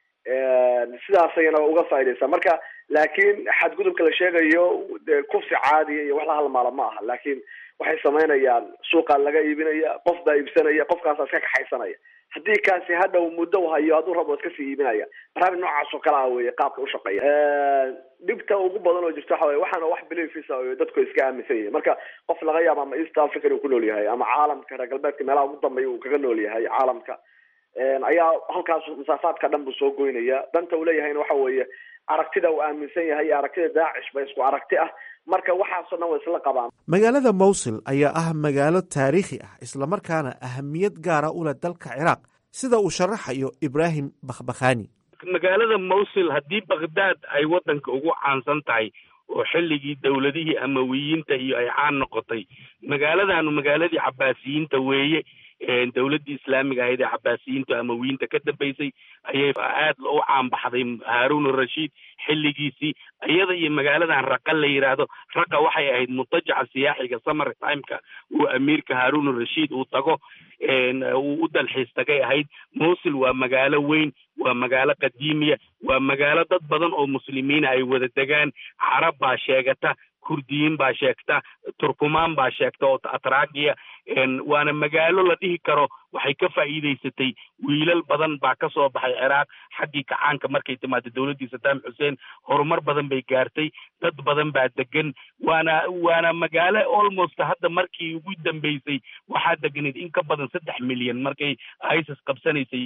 sidaas ayana uga faa'iidaysaa. marka laakiin xadgudubka la sheegayo kufsi caadiya iyo wax la halmaala ma aha, laakiin waxay samaynayaan suuqa laga iibinaya, qof baa iibsanaya, qofkaasa iska kaxaysanaya. haddii kaasi hadhow muddo hayo hadduu rabo iska sii iibinaya. barnaamij noocaas oo kale ah weeye qaabka u shaqeeya. dhibta ugu badan oo jirta waxa weeye waxaana wax beliefisa oo dadku iska aaminsan yihiin. marka qof laga yaabo ama East Africa inuu ku nool yahay ama caalamka reer galbeedka meelaha ugu dambeeya uu kaga nool yahay caalamka, ayaa halkaas masaafaadka dhan buu soo goynaya. danta uu leeyahayna waxa weeye aragtida uu aaminsan yahay iyo aragtida daacish ba isku aragti ah, marka waxaasoo dhan way isla qabaan. magaalada mowsul ayaa ah magaalo taariikhi ah, islamarkaana ahamiyad gaara u leh dalka ciraaq, sida uu sharaxayo ibraahim bakhbakhaani. magaalada mowsul haddii baghdad ay waddanka ugu caansan tahay oo xilligii dowladihii amawiyiinta iyo ay caan noqotay, magaaladanu magaaladii cabaasiyiinta weeye. dowladdii islaamiga ahayd ee cabaasiyiinta amawiyiinta ka dambeysay ayay aad u caan baxday haaruun arashiid xilligiisii. iyada iyo magaaladan raqa la yidhaahdo, raqa waxay ahayd mutajaca siyaaxiga summer timeka uu amiirka haaruun arashiid uu tago uu u dalxiis tagay ahayd. mowsul waa magaalo weyn, waa magaalo qadiimiya, waa magaalo dad badan oo muslimiina ay wada degaan. carab baa sheegata, kurdiyiin baa sheegta, turkumaan baa sheegta oo atraakiya, waana magaalo la dhihi karo waxay ka faa'iidaysatay wiilal badan baa ka soo baxay ciraaq xaggii kacaanka markay timaado dowladdii Saddam Hussein horumar badan bay gaartay dad badan baa degan waana magaalo almost hadda markii ugu dambeysay waxaa deganayd in ka badan 3 milyan markay ISIS qabsanaysay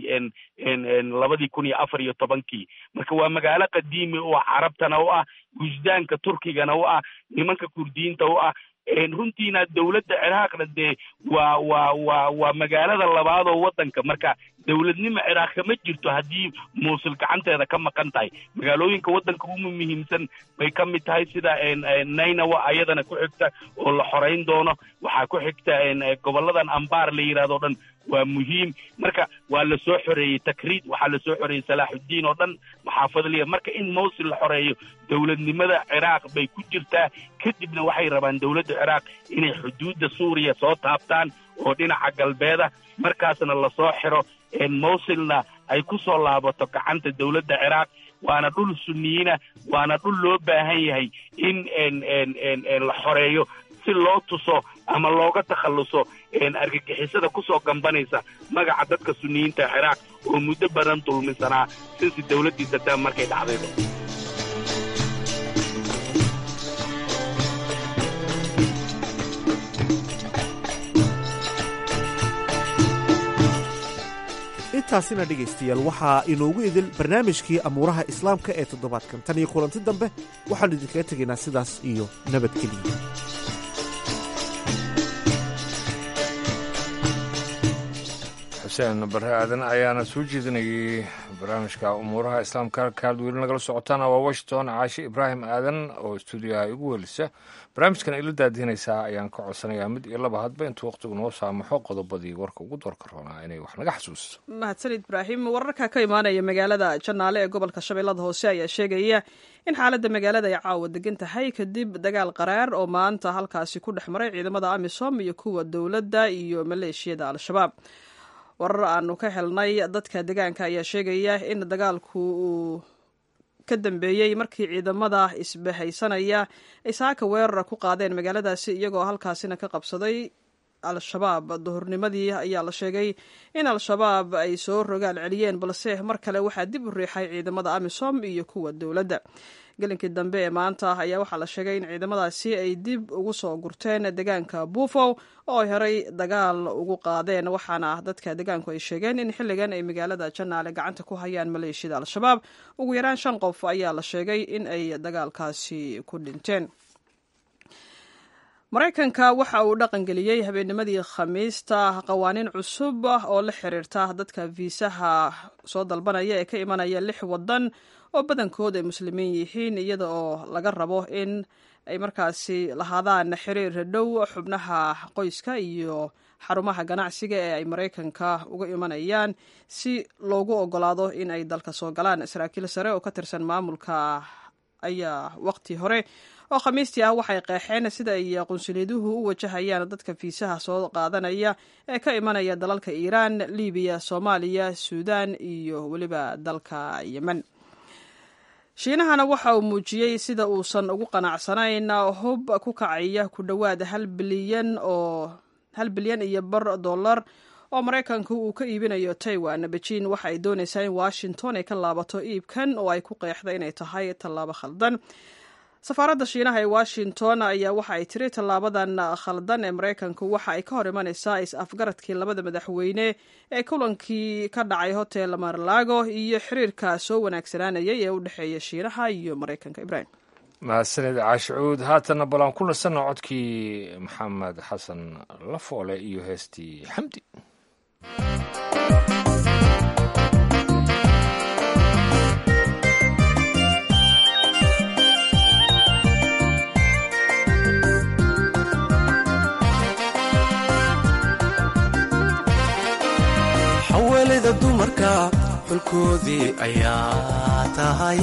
2014 marka waa magaalo qadiimi oo carabtana u ah wujdaanka turkigana u ah nimanka kurdiyiinta u ah runtiina dowladda ciraaqna dee waa magaalada labaad oo waddanka marka dowladnimo ciraaq kama jirto haddii muusul gacanteeda ka maqan tahay magaalooyinka waddanka ugu muhiimsan bay ka mid tahay sida Naynawa ayadana ku xigta oo la xoreyn doono waxaa ku xigta goboladan Anbar la yiraahdo dhan waa muhiim marka waa la soo xoreeyay Takriid waxaa la soo xoreeyay Salaaxudiin oo dhan maxaafadliya marka in Mosul la xoreeyo dowladnimada ciraaq bay ku jirtaa kadibna waxay rabaan dowladda ciraaq inay xuduudda Suuriya soo taabtaan oo dhinaca galbeeda markaasna la soo xiro Mosulna ay ku soo laabato gacanta dowladda ciraaq waana dhul sunniyiina waana dhul loo baahan yahay in la xoreeyo si loo tuso ama looga takhaluso argagixisada ku soo gambanaysa magaca dadka sunniyiinta ciraaq oo muddo badan dulmisanaa sinsi dowladdii Saddam markay dhacdayba intaasina dhegaystayaal waxaa inoogu idil barnaamijkii amuuraha islaamka ee toddobaadkan tan iyo kulanti dambe waxaannu idinkaga tegaynaa sidaas iyo nabadgeliya xuseen barre aadan ayaana soo jeedinayay barnaamijka umuuraha islaamka halkaad weli nagala socotaana waa washington caashi ibraahim aadan oo stuudiyaha igu welisa barnaamijkan ila daadihinaysaa ayaan ka codsanayaa mid iyo laba hadba intuu waqtigu noo saamaxo qodobadii warka ugu doorka roonaa inay wax naga xasuusto mahadsanid ibraahim wararka ka imaanaya magaalada Janaale ee gobolka Shabeellada Hoose ayaa sheegaya in xaaladda magaalada ay caawa degan tahay kadib dagaal qaraar oo maanta halkaasi ku dhex maray ciidamada AMISOM iyo kuwa dowladda iyo maleeshiyada Al-Shabaab warar aanu ka helnay dadka deegaanka ayaa sheegaya in dagaalku uu ka dambeeyey markii ciidamada isbahaysanaya ay saaka weerar ku qaadeen magaaladaasi iyagoo halkaasina ka qabsaday Al-Shabaab duhurnimadii ayaa la sheegay in Al-Shabaab ay soo rogaal celiyeen balse mar kale waxaa dib u riixay ciidamada AMISOM iyo kuwa dowladda gelinkii dambe ee maanta ayaa waxaa la sheegay in ciidamadaasi ay dib ugu soo gurteen deegaanka Buufow oo ay horay dagaal ugu qaadeen waxaana dadka deegaanku ay sheegeen in xilligan ay magaalada Janaale gacanta ku hayaan maleeshiyada Al-Shabaab ugu yaraan 5 qof ayaa la sheegay in ay dagaalkaasi ku dhinteen Mareykanka waxa uu dhaqangeliyey habeennimadii Khamiista qawaaniin cusub oo la xiriirta dadka viisaha soo dalbanaya ee ka imanaya 6 waddan oo badankood ay muslimiin yihiin iyada oo laga rabo in ay markaasi lahaadaan xiriir dhow xubnaha qoyska iyo xarumaha ganacsiga ee ay Mareykanka uga imanayaan si loogu ogolaado in ay dalka soo galaan saraakiil sare oo ka tirsan maamulka ayaa waqti hore oo Khamiistii ah waxay qeexeen sida ay qunsuliyaduhu u wajahayaan dadka fiisaha soo qaadanaya ee ka imanaya dalalka Iiraan, Liibiya, Soomaaliya, Suudaan iyo weliba dalka Yemen. Shiinahana waxa uu muujiyey sida uusan ugu qanacsanayn hub ku kacaya ku dhowaad 1 bilyan iyo bar dollar oo Mareykanku uu ka iibinayo Taiwan. Beijing waxa ay doonaysaa in Washington ay ka laabato iibkan oo ay ku qeexday inay tahay tallaabo khaldan. Safaaradda Shiinaha ee Washington ayaa waxa ay tiri tallaabadan khaldan ee Mareykanku waxa ay ka hor imanaysaa is-afgaradkii labada madaxweyne ee kulankii ka dhacay Hotel Mar-a-Lago iyo xiriirka soo wanaagsanaanayay ee u dhexeeya Shiinaha iyo Mareykanka. Ibraahim mahadsanid caashicuud haatanna balan ku nasanno codkii maxamed xasan Lafoole iyo heestii Xamdi haweeneyda dumarka xulkoodii ayaa tahay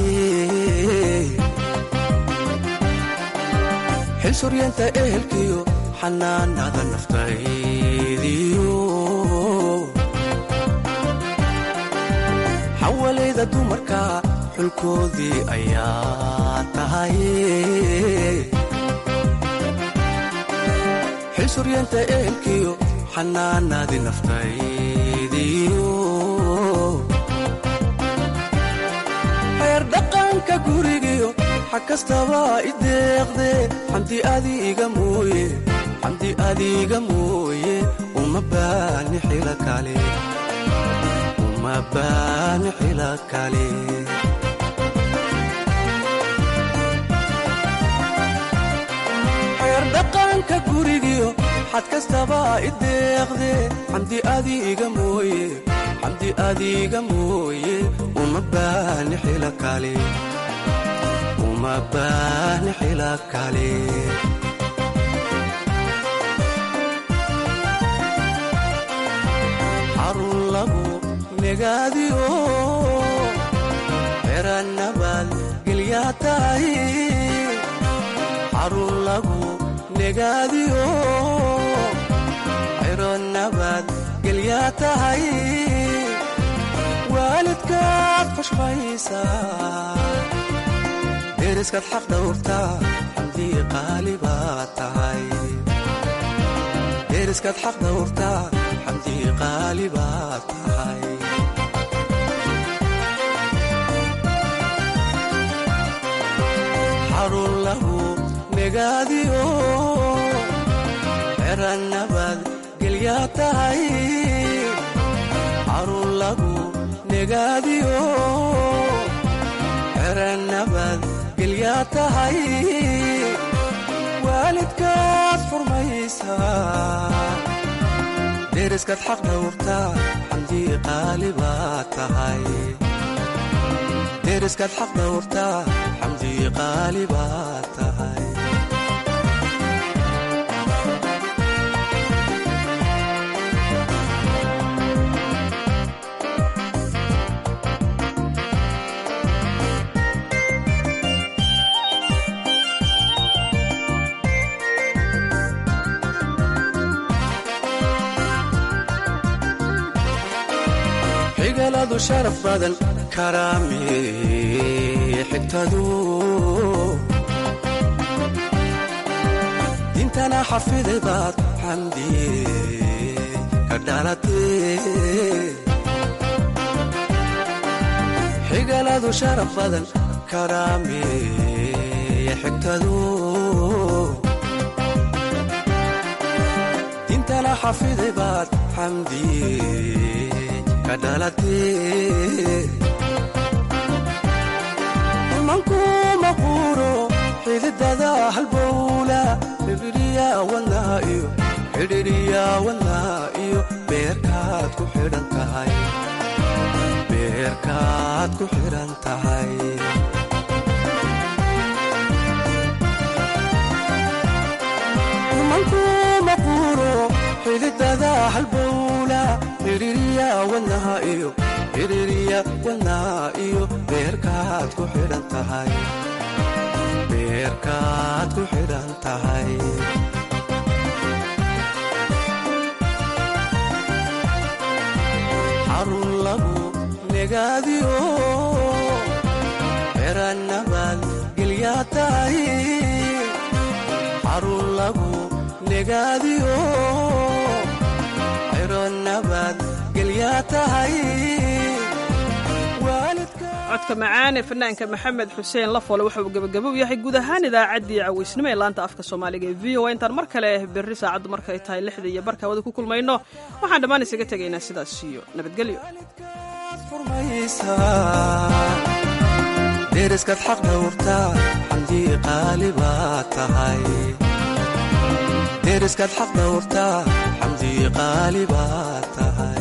xil suryeenta ehelkiyo xanaanada naftaydiyo haweeneyda dumarka xulkoodii ayaa tahay xil suryeenta ehelkiyo xanaanadii naftaydiyo xeer dhaqanka gurigiyo xag kastaba i deeqde xamdi adiga mooye uma baani xila kale xeer dhaqanka gurigiyo xad kastaba i deeqde xamdi adiga mooye uma baani xila kale xarun lagu negaadiyo xeran nabad gelyaa tahay xarun lagu negaadiyo xeran nabad gelyaa tahay waalidkaad xushmaysaa deriskaad xaq dhowrtaa xamdii qaali baad tahay deriskaad xaq dhowrtaa xamdii qaali baad tahay xarun lagu negaadiyo xeran nabad gelyaa tahay xarun lagu negaadiyo xeran nabad gelyaa tahay waalidkaad xurmaysaa deriskaad xaq dhowrtaa xamdii qaali baad tahay deriskaad xaq dhowrtaa xamdii qaali baad tahay xigaladu sharaf badan karaami xigtadu dintana xafiday baad xamdi ka dhalatee xigaladu sharaf badan karaami xigtadu dintana xafiday baad xamdi manku maquro xididada halbowla xidhiiriya wadnaa iyo beerkaad ku xidhan tahay manku maquro xididada halbowla xidhiiriya wadnaa iyo beerkaad ku xidhan tahay xarun lagu negaadiyo xeran nabad gelyaa tahay xarun lagu negaadiyo xeran nabad codka macaan ee fanaanka maxamed xuseen lafole waxa uu gebagabow yahay guud ahaan idaacaddii cawaysnimo ee laanta afka soomaaliga ee v o a intaan mar kale berri saacaddu markay tahay 6 iyo barka wada ku kulmayno waxaan dhammaan isaga tegaynaa sidaas iyo nabadgelyo deriskaad xaq dhowrtaa xamdii qaali baad tahay deriskaad xaq dhowrtaa xamdii qaali baad tahay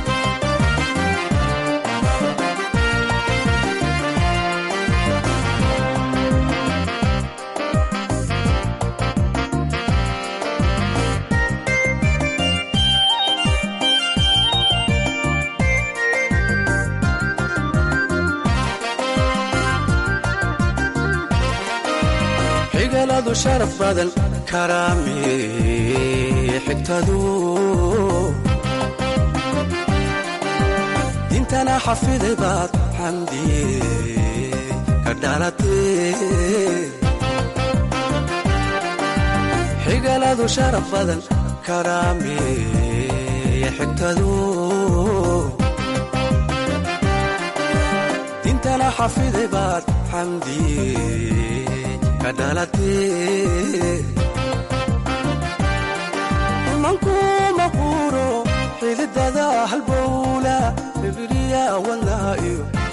xigaladu sharaf badan karaami xigtadu dintana xafiday baad xamdi ka dhalatee xigaladu sharaf badan karaami xigtadu dintana xafiday baad xamdi ka dhalatee mankuma quuro xididada halbowla bibiliya wadnaha iyo